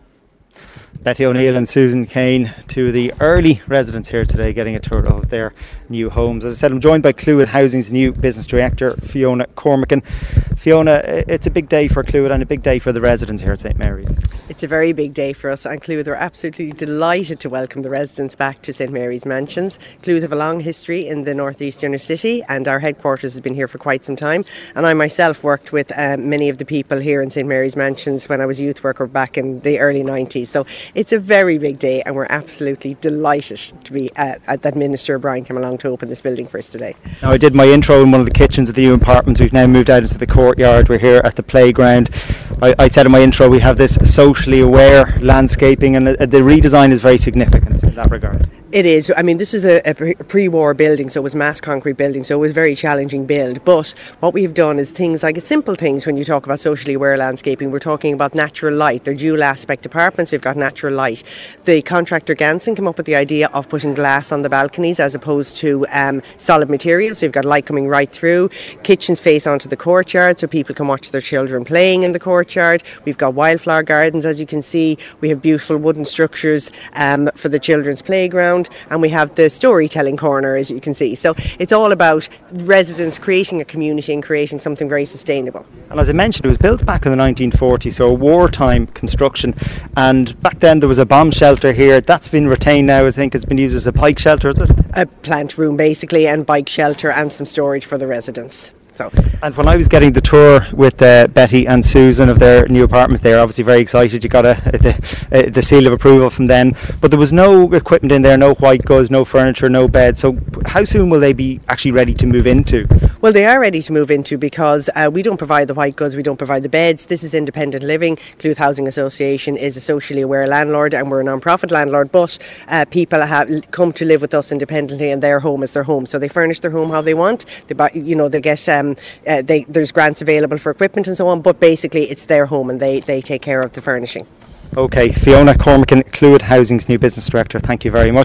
Betty O'Neill and Susan Kane, two of the early residents here today, getting a tour of their new homes. As I said, I'm joined by Clúid Housing's new business director, Fiona Cormacan. Fiona, it's a big day for Clúid and a big day for the residents here at St Mary's. It's a very big day for us, and Clúid are absolutely delighted to welcome the residents back to St Mary's Mansions. Clúid have a long history in the northeast inner city, and our headquarters has been here for quite some time. And I myself worked with um, many of the people here in St Mary's Mansions when I was a youth worker back in the early nineties. So it's a very big day, and we're absolutely delighted to be uh, at that Minister O'Brien came along to open this building for us today. Now, I did my intro in one of the kitchens of the new apartments. We've now moved out into the courtyard. We're here at the playground. I, I said in my intro we have this socially aware landscaping, and uh, the redesign is very significant in that regard. It is. I mean, this is a, a pre-war building, so it was mass concrete building, so it was a very challenging build. But what we've done is things like, it's simple things when you talk about socially aware landscaping. We're talking about natural light. They're dual aspect apartments. We've got natural light. The contractor Ganson came up with the idea of putting glass on the balconies as opposed to um, solid materials. So you've got light coming right through. Kitchens face onto the courtyard so people can watch their children playing in the courtyard. We've got wildflower gardens, as you can see. We have beautiful wooden structures um, for the children's playground. And we have the storytelling corner, as you can see. So it's all about residents creating a community and creating something very sustainable. And as I mentioned, it was built back in the nineteen forties, so a wartime construction. And back then there was a bomb shelter here. That's been retained now. I think it's been used as a bike shelter, is it? A plant room, basically, and bike shelter and some storage for the residents. So. And when I was getting the tour with uh, Betty and Susan of their new apartments, they were obviously very excited. You got a, a, the, a, the seal of approval from them, but there was no equipment in there, no white goods, no furniture, no bed. So how soon will they be actually ready to move into? Well, they are ready to move into because uh, we don't provide the white goods, we don't provide the beds. This is independent living. Clúid Housing Association is a socially aware landlord, and we're a non-profit landlord, but uh, people have come to live with us independently, and their home is their home. So they furnish their home how they want. They buy, you know, they get um, uh, they, there's grants available for equipment and so on, but basically it's their home and they, they take care of the furnishing. Okay, Fiona Cormacan, Clúid Housing's new business director, thank you very much.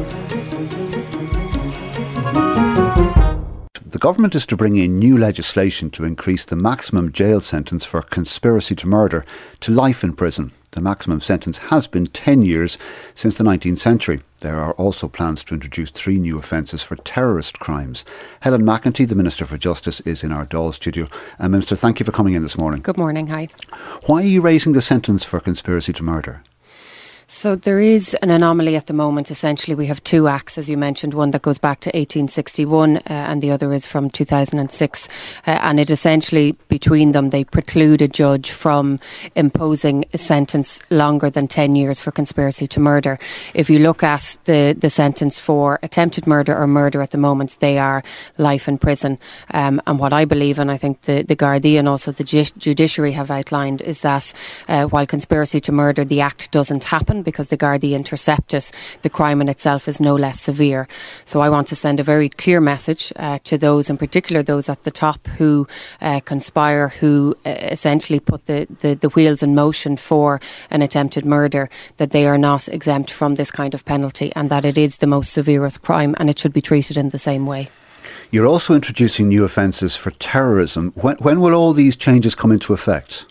The government is to bring in new legislation to increase the maximum jail sentence for conspiracy to murder to life in prison. The maximum sentence has been ten years since the nineteenth century. There are also plans to introduce three new offences for terrorist crimes. Helen McEntee, the Minister for Justice, is in our Dáil studio. Uh, Minister, thank you for coming in this morning. Good morning, hi. Why are you raising the sentence for conspiracy to murder? So there is an anomaly at the moment. Essentially, we have two acts, as you mentioned, one that goes back to eighteen sixty-one uh, and the other is from two thousand six. Uh, and it essentially, between them, they preclude a judge from imposing a sentence longer than ten years for conspiracy to murder. If you look at the, the sentence for attempted murder or murder at the moment, they are life in prison. Um, and what I believe, and I think the, the Gardaí and also the ju- judiciary have outlined, is that uh, while conspiracy to murder, the act doesn't happen, because the Gardaí intercept it, the crime in itself is no less severe. So I want to send a very clear message uh, to those, in particular those at the top who uh, conspire, who uh, essentially put the, the, the wheels in motion for an attempted murder, that they are not exempt from this kind of penalty and that it is the most severest crime and it should be treated in the same way. You're also introducing new offences for terrorism. When, when will all these changes come into effect?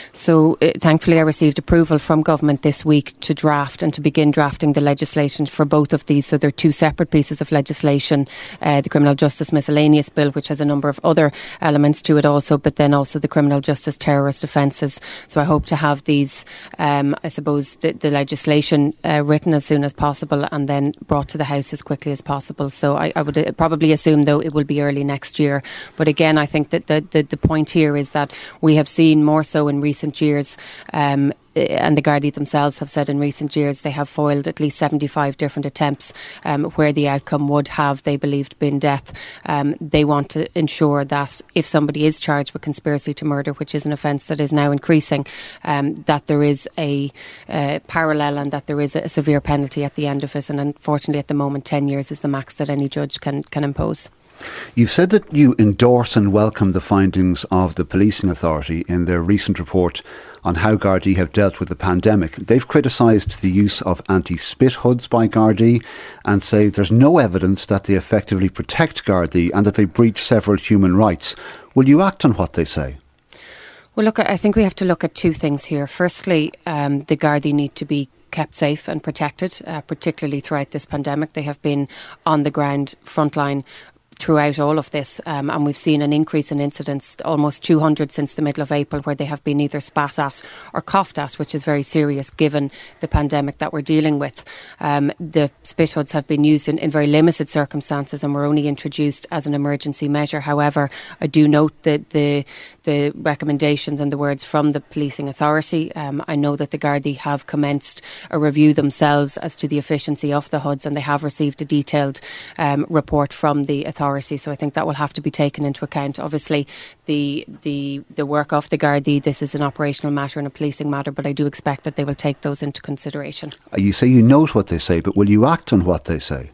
So uh, thankfully I received approval from government this week to draft and to begin drafting the legislation for both of these. So they're two separate pieces of legislation, uh, the Criminal Justice Miscellaneous Bill, which has a number of other elements to it also, but then also the Criminal Justice Terrorist Offences. So I hope to have these, um, I suppose, the, the legislation uh, written as soon as possible and then brought to the House as quickly as possible. So I, I would uh, probably assume, though, it will be early next year. But again, I think that the, the, the point here is that we have seen more so in recent years, um, and the Gardaí themselves have said in recent years they have foiled at least seventy-five different attempts um, where the outcome would have, they believed, been death. Um, they want to ensure that if somebody is charged with conspiracy to murder, which is an offence that is now increasing, um, that there is a uh, parallel and that there is a severe penalty at the end of it. And unfortunately at the moment ten years is the max that any judge can, can impose. You've said that you endorse and welcome the findings of the Policing Authority in their recent report on how Gardaí have dealt with the pandemic. They've criticised the use of anti-spit hoods by Gardaí and say there's no evidence that they effectively protect Gardaí and that they breach several human rights. Will you act on what they say? Well, look, I think we have to look at two things here. Firstly, um, the Gardaí need to be kept safe and protected, uh, particularly throughout this pandemic. They have been on the ground, frontline, throughout all of this, um, and we've seen an increase in incidents, almost two hundred since the middle of April, where they have been either spat at or coughed at, which is very serious given the pandemic that we're dealing with. Um, the spit hoods have been used in, in very limited circumstances and were only introduced as an emergency measure. However, I do note that the the recommendations and the words from the Policing Authority. Um, I know that the Gardaí have commenced a review themselves as to the efficiency of the hoods, and they have received a detailed um, report from the authority. So I think that will have to be taken into account. Obviously, the the the work of the Gardaí, this is an operational matter and a policing matter, but I do expect that they will take those into consideration. You say you note what they say, but will you act on what they say?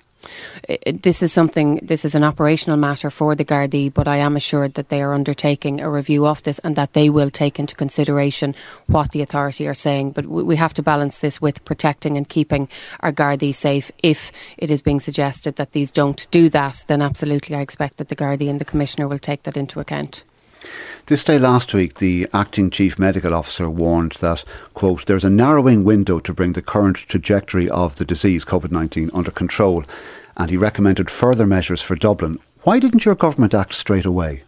This is something, this is an operational matter for the Gardaí, but I am assured that they are undertaking a review of this and that they will take into consideration what the authority are saying. But we have to balance this with protecting and keeping our Gardaí safe. If it is being suggested that these don't do that, then absolutely I expect that the Gardaí and the Commissioner will take that into account. This day last week, the acting chief medical officer warned that, quote, there's a narrowing window to bring the current trajectory of the disease, COVID nineteen, under control, and he recommended further measures for Dublin. Why didn't your government act straight away?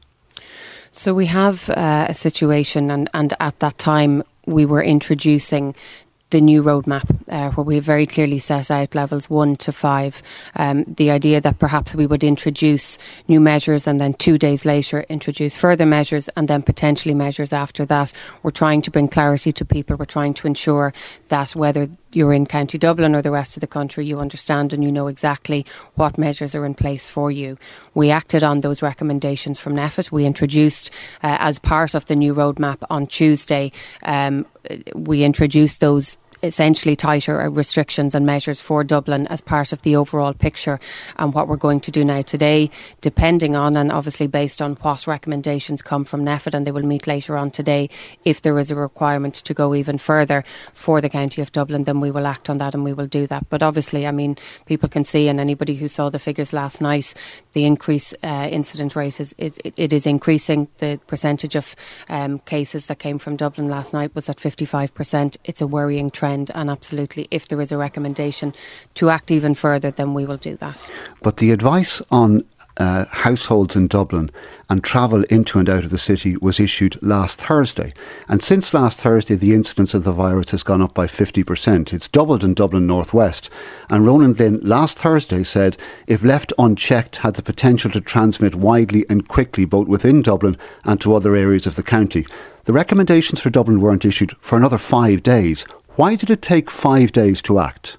So we have uh, a situation, and, and at that time we were introducing the new roadmap, uh, where we very clearly set out levels one to five. Um, the idea that perhaps we would introduce new measures and then two days later introduce further measures and then potentially measures after that. We're trying to bring clarity to people. We're trying to ensure that whether you're in County Dublin or the rest of the country, you understand and you know exactly what measures are in place for you. We acted on those recommendations from NPHET. We introduced, uh, as part of the new roadmap on Tuesday, um, we introduced those essentially tighter restrictions and measures for Dublin as part of the overall picture. And what we're going to do now today, depending on and obviously based on what recommendations come from NPHET, and they will meet later on today, if there is a requirement to go even further for the County of Dublin, then we will act on that and we will do that. But obviously, I mean, people can see, and anybody who saw the figures last night, the increase uh, incident rate is, is it, it is increasing. The percentage of um, cases that came from Dublin last night was at fifty-five percent. It's a worrying trend. And absolutely, if there is a recommendation to act even further, then we will do that. But the advice on uh, households in Dublin and travel into and out of the city was issued last Thursday. And since last Thursday, the incidence of the virus has gone up by fifty percent. It's doubled in Dublin Northwest. And Ronan Glynn last Thursday said, if left unchecked, had the potential to transmit widely and quickly, both within Dublin and to other areas of the county. The recommendations for Dublin weren't issued for another five days. Why did it take five days to act?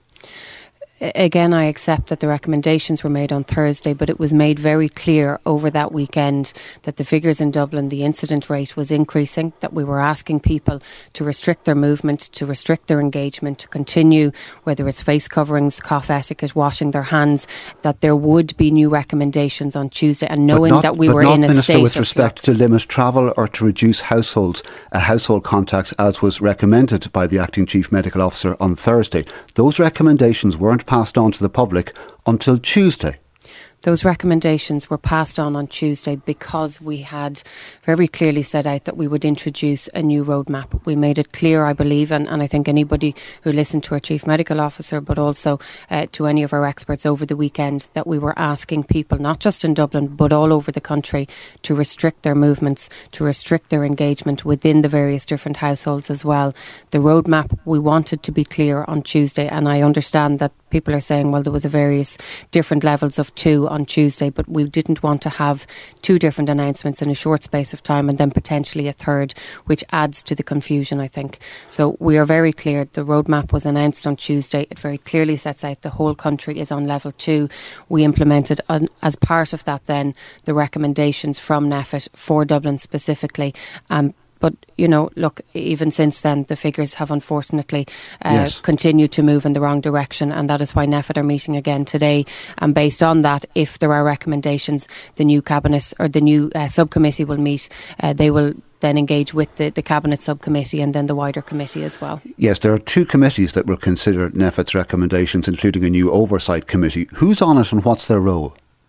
Again, I accept that the recommendations were made on Thursday, but it was made very clear over that weekend that the figures in Dublin, the incident rate was increasing, that we were asking people to restrict their movement, to restrict their engagement, to continue, whether it's face coverings, cough etiquette, washing their hands, that there would be new recommendations on Tuesday, and knowing not, that we were in a Minister, state with of respect flux. to limit travel or to reduce households, uh, household contacts, as was recommended by the Acting Chief Medical Officer on Thursday. Those recommendations weren't passed on to the public until Tuesday. Those recommendations were passed on on Tuesday because we had very clearly set out that we would introduce a new roadmap. We made it clear, I believe, and, and I think anybody who listened to our Chief Medical Officer, but also uh, to any of our experts over the weekend, that we were asking people, not just in Dublin, but all over the country, to restrict their movements, to restrict their engagement within the various different households as well. The roadmap, we wanted to be clear on Tuesday, and I understand that people are saying, well, there was a various different levels of two on Tuesday, but we didn't want to have two different announcements in a short space of time and then potentially a third, which adds to the confusion, I think. So we are very clear. The roadmap was announced on Tuesday. It very clearly sets out the whole country is on level two. We implemented on, as part of that then the recommendations from NPHET for Dublin specifically. Um, But, you know, look, even since then, the figures have unfortunately uh, yes. continued to move in the wrong direction. And that is why NPHET are meeting again today. And based on that, if there are recommendations, the new Cabinet or the new uh, subcommittee will meet. Uh, they will then engage with the, the Cabinet subcommittee and then the wider committee as well. Yes, there are two committees that will consider NPHET's recommendations, including a new oversight committee. Who's on it and what's their role?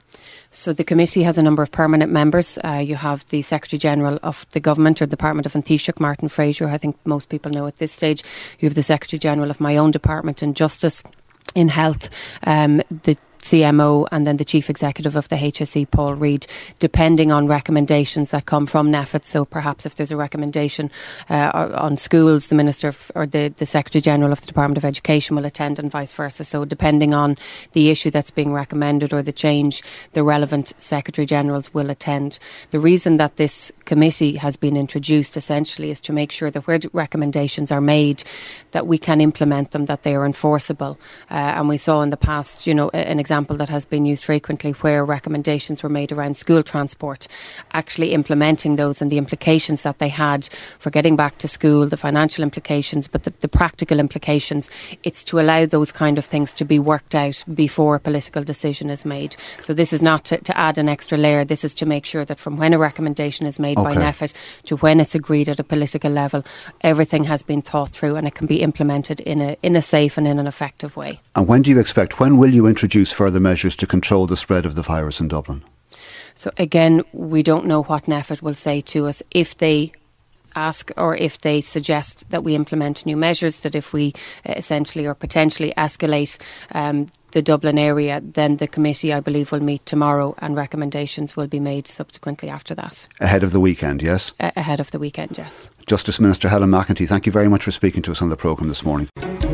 So the committee has a number of permanent members. Uh, you have the Secretary-General of the Government or Department of An Taoiseach, Martin Fraser, I think most people know at this stage. You have the Secretary-General of my own department in Justice, in Health, um, the C M O and then the Chief Executive of the H S E, Paul Reid, depending on recommendations that come from NPHET. So perhaps if there's a recommendation uh, on schools, the Minister f- or the, the Secretary-General of the Department of Education will attend and vice versa. So depending on the issue that's being recommended or the change, the relevant Secretary-Generals will attend. The reason that this committee has been introduced essentially is to make sure that where recommendations are made, that we can implement them, that they are enforceable. Uh, and we saw in the past, you know, an example that has been used frequently where recommendations were made around school transport, actually implementing those and the implications that they had for getting back to school, the financial implications, but the, the practical implications. It's to allow those kind of things to be worked out before a political decision is made. So this is not to, to add an extra layer. This is to make sure that from when a recommendation is made okay. by NPHET to when it's agreed at a political level, everything has been thought through and it can be implemented in a in a safe and in an effective way. And when do you expect, when will you introduce further measures to control the spread of the virus in Dublin? So again, we don't know what NPHET will say to us. If they ask or if they suggest that we implement new measures, that if we uh, essentially or potentially escalate um, the Dublin area, then the committee, I believe, will meet tomorrow and recommendations will be made subsequently after that. Ahead of the weekend, yes? Uh, ahead of the weekend, yes. Justice Minister Helen McEntee, thank you very much for speaking to us on the programme this morning.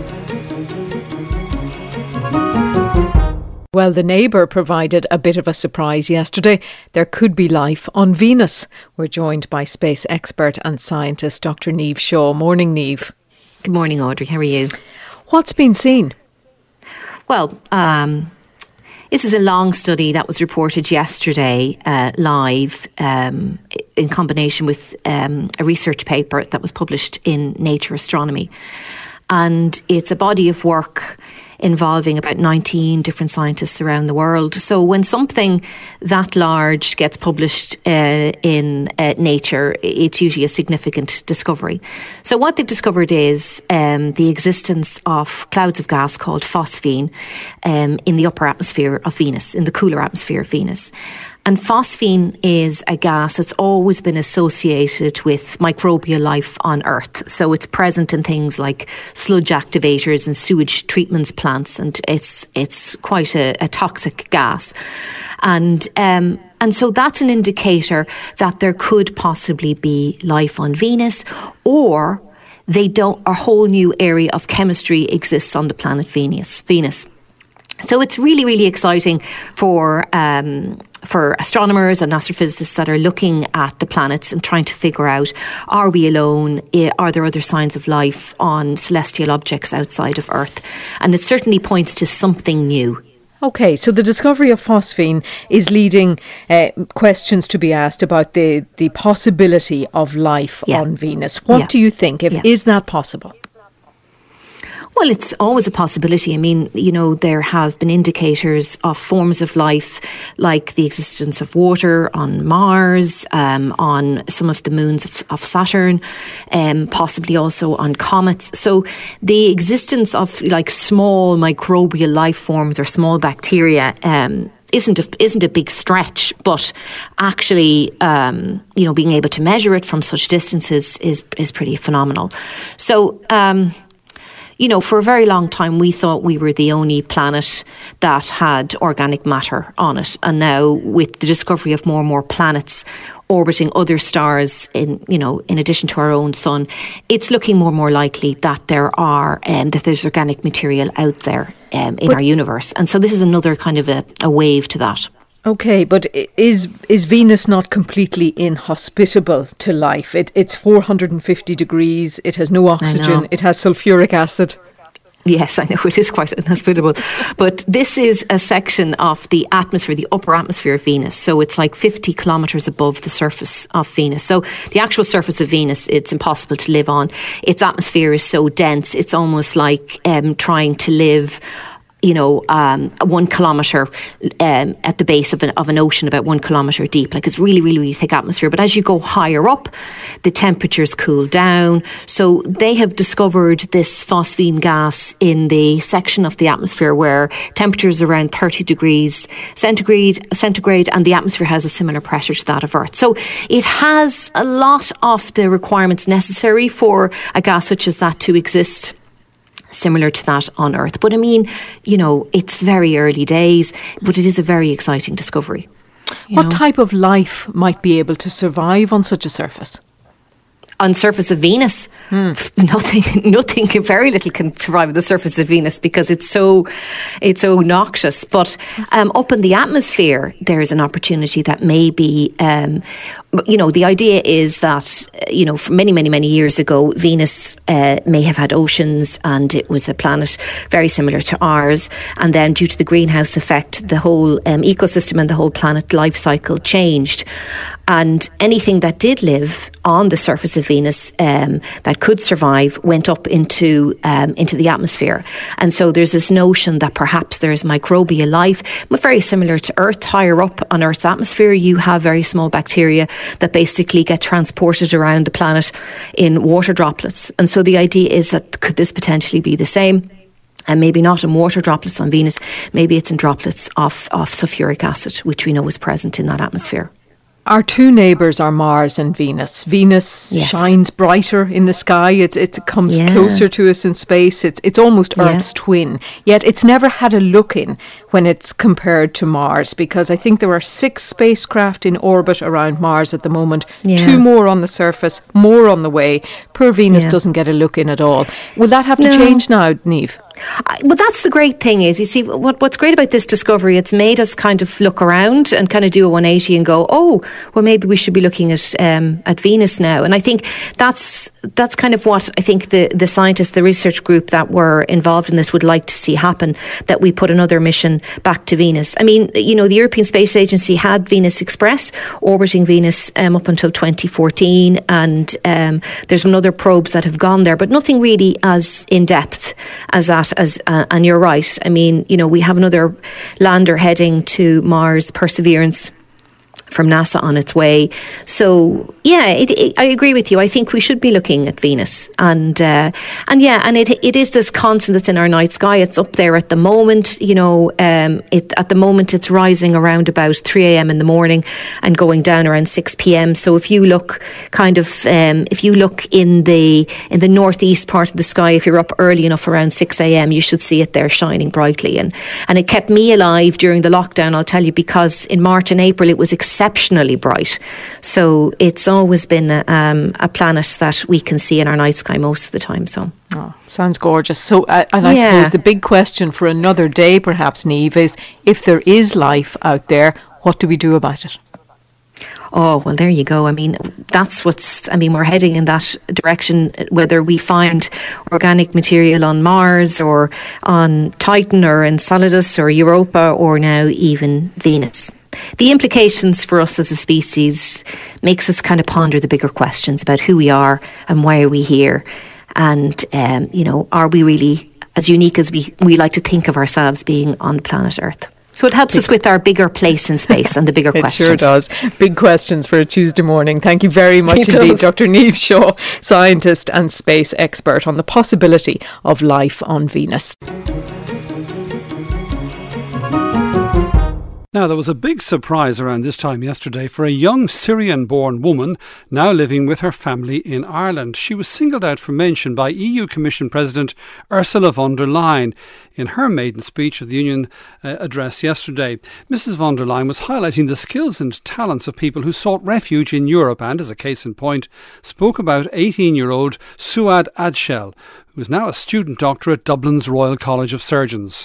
Well, the neighbour provided a bit of a surprise yesterday. There could be life on Venus. We're joined by space expert and scientist Doctor Niamh Shaw. Morning, Niamh. Good morning, Audrey. How are you? What's been seen? Well, um, this is a long study that was reported yesterday uh, live um, in combination with um, a research paper that was published in Nature Astronomy. And it's a body of work involving about nineteen different scientists around the world. So when something that large gets published uh, in uh, Nature, it's usually a significant discovery. So what they've discovered is um, the existence of clouds of gas called phosphine um, in the upper atmosphere of Venus, in the cooler atmosphere of Venus. And phosphine is a gas that's always been associated with microbial life on Earth. So it's present in things like sludge activators and sewage treatment plants, and it's it's quite a, a toxic gas. And um, and so that's an indicator that there could possibly be life on Venus, or they don't. A whole new area of chemistry exists on the planet Venus. Venus. So it's really, really exciting for um, for astronomers and astrophysicists that are looking at the planets and trying to figure out, are we alone? Are there other signs of life on celestial objects outside of Earth? And it certainly points to something new. Okay, so the discovery of phosphine is leading uh, questions to be asked about the, the possibility of life yeah. on Venus. What yeah. do you think? If, yeah. Is that possible? Well, it's always a possibility. I mean, you know, there have been indicators of forms of life like the existence of water on Mars, um, on some of the moons of, of Saturn, um, possibly also on comets. So the existence of like small microbial life forms or small bacteria um, isn't a, isn't a big stretch, but actually, um, you know, being able to measure it from such distances is is pretty phenomenal. So, um, you know, for a very long time, we thought we were the only planet that had organic matter on it, and now with the discovery of more and more planets orbiting other stars, in you know, in addition to our own sun, it's looking more and more likely that there are um, that there's organic material out there um, in but, our universe, and so this is another kind of a, a wave to that. Okay, but is is Venus not completely inhospitable to life? It, it's four hundred fifty degrees. It has no oxygen. It has sulfuric acid. Yes, I know, it is quite inhospitable. But this is a section of the atmosphere, the upper atmosphere of Venus. So it's like fifty kilometres above the surface of Venus. So the actual surface of Venus, it's impossible to live on. Its atmosphere is so dense, it's almost like um, trying to live, you know, um, one kilometre um, at the base of an, of an ocean, about one kilometre deep. Like, it's really, really, really thick atmosphere. But as you go higher up, the temperatures cool down. So they have discovered this phosphine gas in the section of the atmosphere where temperatures are around thirty degrees centigrade, centigrade, and the atmosphere has a similar pressure to that of Earth. So it has a lot of the requirements necessary for a gas such as that to exist, similar to that on Earth. But I mean, you know, it's very early days, but it is a very exciting discovery. What know? type of life might be able to survive on such a surface? On the surface of Venus, hmm. nothing, nothing, very little can survive on the surface of Venus because it's so, it's so noxious. But um, up in the atmosphere, there is an opportunity that may be, um, you know, the idea is that, you know, for many, many, many years ago, Venus uh, may have had oceans, and it was a planet very similar to ours. And then, due to the greenhouse effect, the whole um, ecosystem and the whole planet life cycle changed. And anything that did live on the surface of Venus um, that could survive went up into um, into the atmosphere. And so there's this notion that perhaps there's microbial life, but very similar to Earth. Higher up on Earth's atmosphere, you have very small bacteria that basically get transported around the planet in water droplets. And so the idea is that could this potentially be the same? And maybe not in water droplets on Venus, maybe it's in droplets of, of sulfuric acid, which we know is present in that atmosphere. Our two neighbours are Mars and Venus. Venus yes. shines brighter in the sky. It, it comes yeah. closer to us in space. It's it's almost yeah. Earth's twin. Yet it's never had a look-in when it's compared to Mars, because I think there are six spacecraft in orbit around Mars at the moment. Yeah. Two more on the surface, more on the way. Poor Venus yeah. doesn't get a look-in at all. Will that have to no. change now, Niamh? Uh, well, that's the great thing is, you see, what, what's great about this discovery, it's made us kind of look around and kind of do a one eighty and go, oh, well, maybe we should be looking at um, at Venus now. And I think that's that's kind of what I think the, the scientists, the research group that were involved in this would like to see happen, that we put another mission back to Venus. I mean, you know, the European Space Agency had Venus Express orbiting Venus um, up until twenty fourteen, and um, there's some other probes that have gone there, but nothing really as in-depth as that. As uh, and you're right. I mean, you know, we have another lander heading to Mars, Perseverance, from NASA on its way. So yeah, it, it, I agree with you. I think we should be looking at Venus, and uh, and yeah, and it it is this constant that's in our night sky. It's up there at the moment. You know, um, it at the moment it's rising around about three a.m. in the morning and going down around six p.m. So if you look kind of um, if you look in the in the northeast part of the sky, if you're up early enough around six a.m., you should see it there shining brightly. And and it kept me alive during the lockdown, I'll tell you, because in March and April it was exceptionally bright. So it's always been a, um, a planet that we can see in our night sky most of the time. So oh, sounds gorgeous. So uh, and I yeah. suppose the big question for another day, perhaps, Niamh, is if there is life out there, what do we do about it? Oh, well, there you go. I mean, that's what's, I mean, we're heading in that direction, whether we find organic material on Mars or on Titan or Enceladus or Europa or now even Venus. The implications for us as a species makes us kind of ponder the bigger questions about who we are and why are we here, and um, you know, are we really as unique as we, we like to think of ourselves being on planet Earth? So it helps us with our bigger place in space and the bigger it questions. It sure does. Big questions for a Tuesday morning. Thank you very much it indeed, does. Doctor Niamh Shaw, scientist and space expert on the possibility of life on Venus. Now, there was a big surprise around this time yesterday for a young Syrian-born woman now living with her family in Ireland. She was singled out for mention by E U Commission President Ursula von der Leyen in her maiden speech at the Union uh, address yesterday. Missus von der Leyen was highlighting the skills and talents of people who sought refuge in Europe and, as a case in point, spoke about eighteen-year-old Suad Adshel, who is now a student doctor at Dublin's Royal College of Surgeons.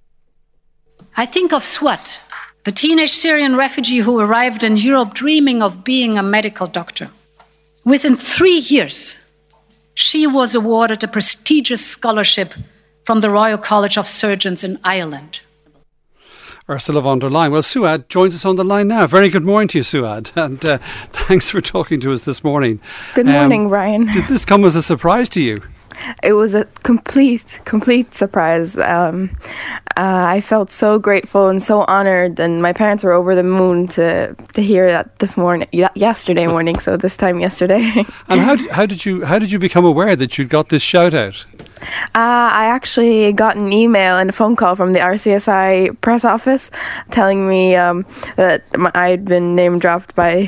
I think of Suad, the teenage Syrian refugee who arrived in Europe dreaming of being a medical doctor. Within three years, she was awarded a prestigious scholarship from the Royal College of Surgeons in Ireland. Ursula von der Leyen. Well, Suad joins us on the line now. Very good morning to you, Suad, and uh, thanks for talking to us this morning. Good morning, um, Ryan. Did this come as a surprise to you? It was a complete, complete surprise. Um, uh, I felt so grateful and so honoured, and my parents were over the moon to to hear that this morning, yesterday morning. So this time yesterday. And how did, how did you how did you become aware that you'd got this shout out? Uh, I actually got an email and a phone call from the R C S I press office telling me um, that I'd been name dropped by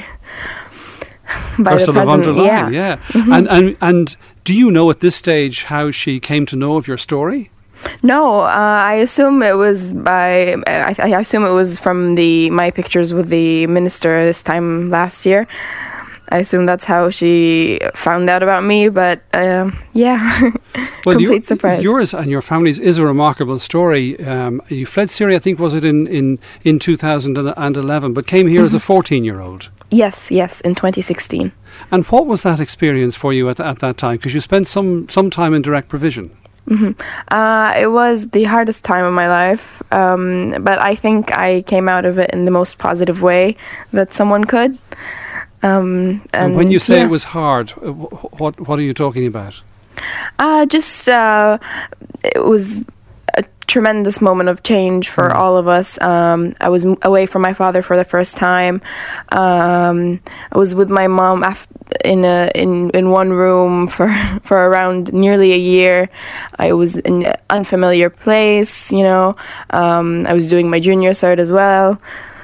by Ursula the von der president. Leyen, yeah. yeah. Mm-hmm. And and and. Do you know at this stage how she came to know of your story? No, uh, I assume it was by. I, I assume it was from the my pictures with the minister this time last year. I assume that's how she found out about me. But uh, yeah, well, complete surprise. Yours and your family's is a remarkable story. Um, you fled Syria, I think, was it in in in two thousand eleven, but came here mm-hmm. as a fourteen-year-old. Yes, yes, in twenty sixteen. And what was that experience for you at, at that time? Because you spent some, some time in direct provision. Mm-hmm. Uh, it was the hardest time of my life, um, but I think I came out of it in the most positive way that someone could. Um, and, and when you say yeah. it was hard, what what are you talking about? Uh, just uh, it was a tremendous moment of change for mm. all of us. Um, I was m- away from my father for the first time. Um, I was with my mom af- in a in, in one room for, for around nearly a year. I was in an unfamiliar place, you know. Um, I was doing my junior cert as well.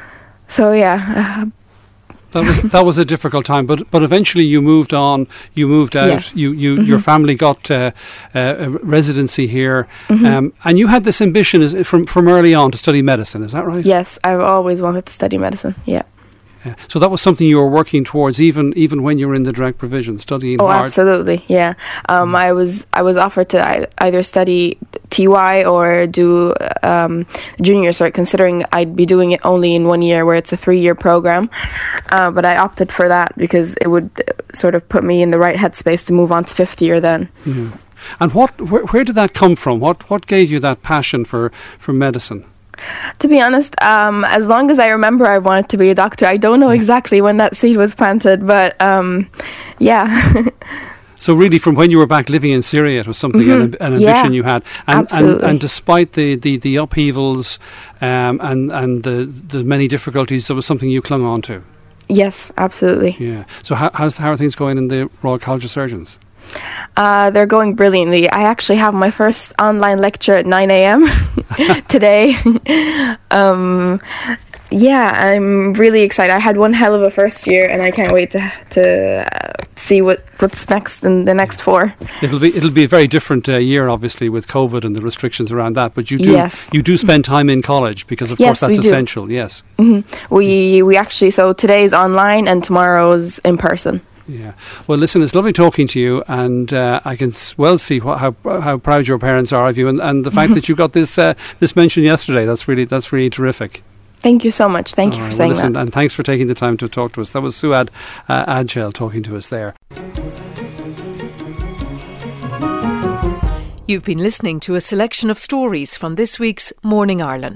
So yeah. Uh, That was that was a difficult time, but but eventually you moved on. You moved out. Yes. You you Mm-hmm. your family got uh, uh, a residency here, Mm-hmm. um, and you had this ambition is, from from early on to study medicine. Is that right? Yes, I've always wanted to study medicine. Yeah. Yeah. So that was something you were working towards, even even when you were in the direct provision, studying oh, hard. absolutely, yeah. Um, I was I was offered to I- either study T Y or do um, junior cert, considering I'd be doing it only in one year, where it's a three-year program. Uh, but I opted for that because it would sort of put me in the right headspace to move on to fifth year then. Mm-hmm. And what where, where did that come from? What what gave you that passion for, for medicine? To be honest, um, as long as I remember, I wanted to be a doctor. I don't know exactly when that seed was planted, but um, yeah. So really, from when you were back living in Syria, it was something mm-hmm. an, an ambition yeah, you had, and, absolutely. and and despite the the, the upheavals um, and and the the many difficulties, it was something you clung on to. Yes, absolutely. Yeah. So how how's, how are things going in the Royal College of Surgeons? Uh, they're going brilliantly. I actually have my first online lecture at nine a.m. today. um, yeah, I'm really excited. I had one hell of a first year, and I can't wait to to uh, see what, what's next in the next four. It'll be it'll be a very different uh, year, obviously, with COVID and the restrictions around that. But you do yes. you do spend time in college because, of yes, course, that's we essential. Do. Yes. Mm-hmm. We we actually so today's online and tomorrow's in person. Yeah. Well, listen, it's lovely talking to you, and uh, I can s- well see wh- how how proud your parents are of you, and, and the fact that you got this uh, this mention yesterday. That's really that's really terrific. Thank you so much. Thank All you for right, saying well, listen, that. And thanks for taking the time to talk to us. That was Suad uh, Adshel talking to us there. You've been listening to a selection of stories from this week's Morning Ireland.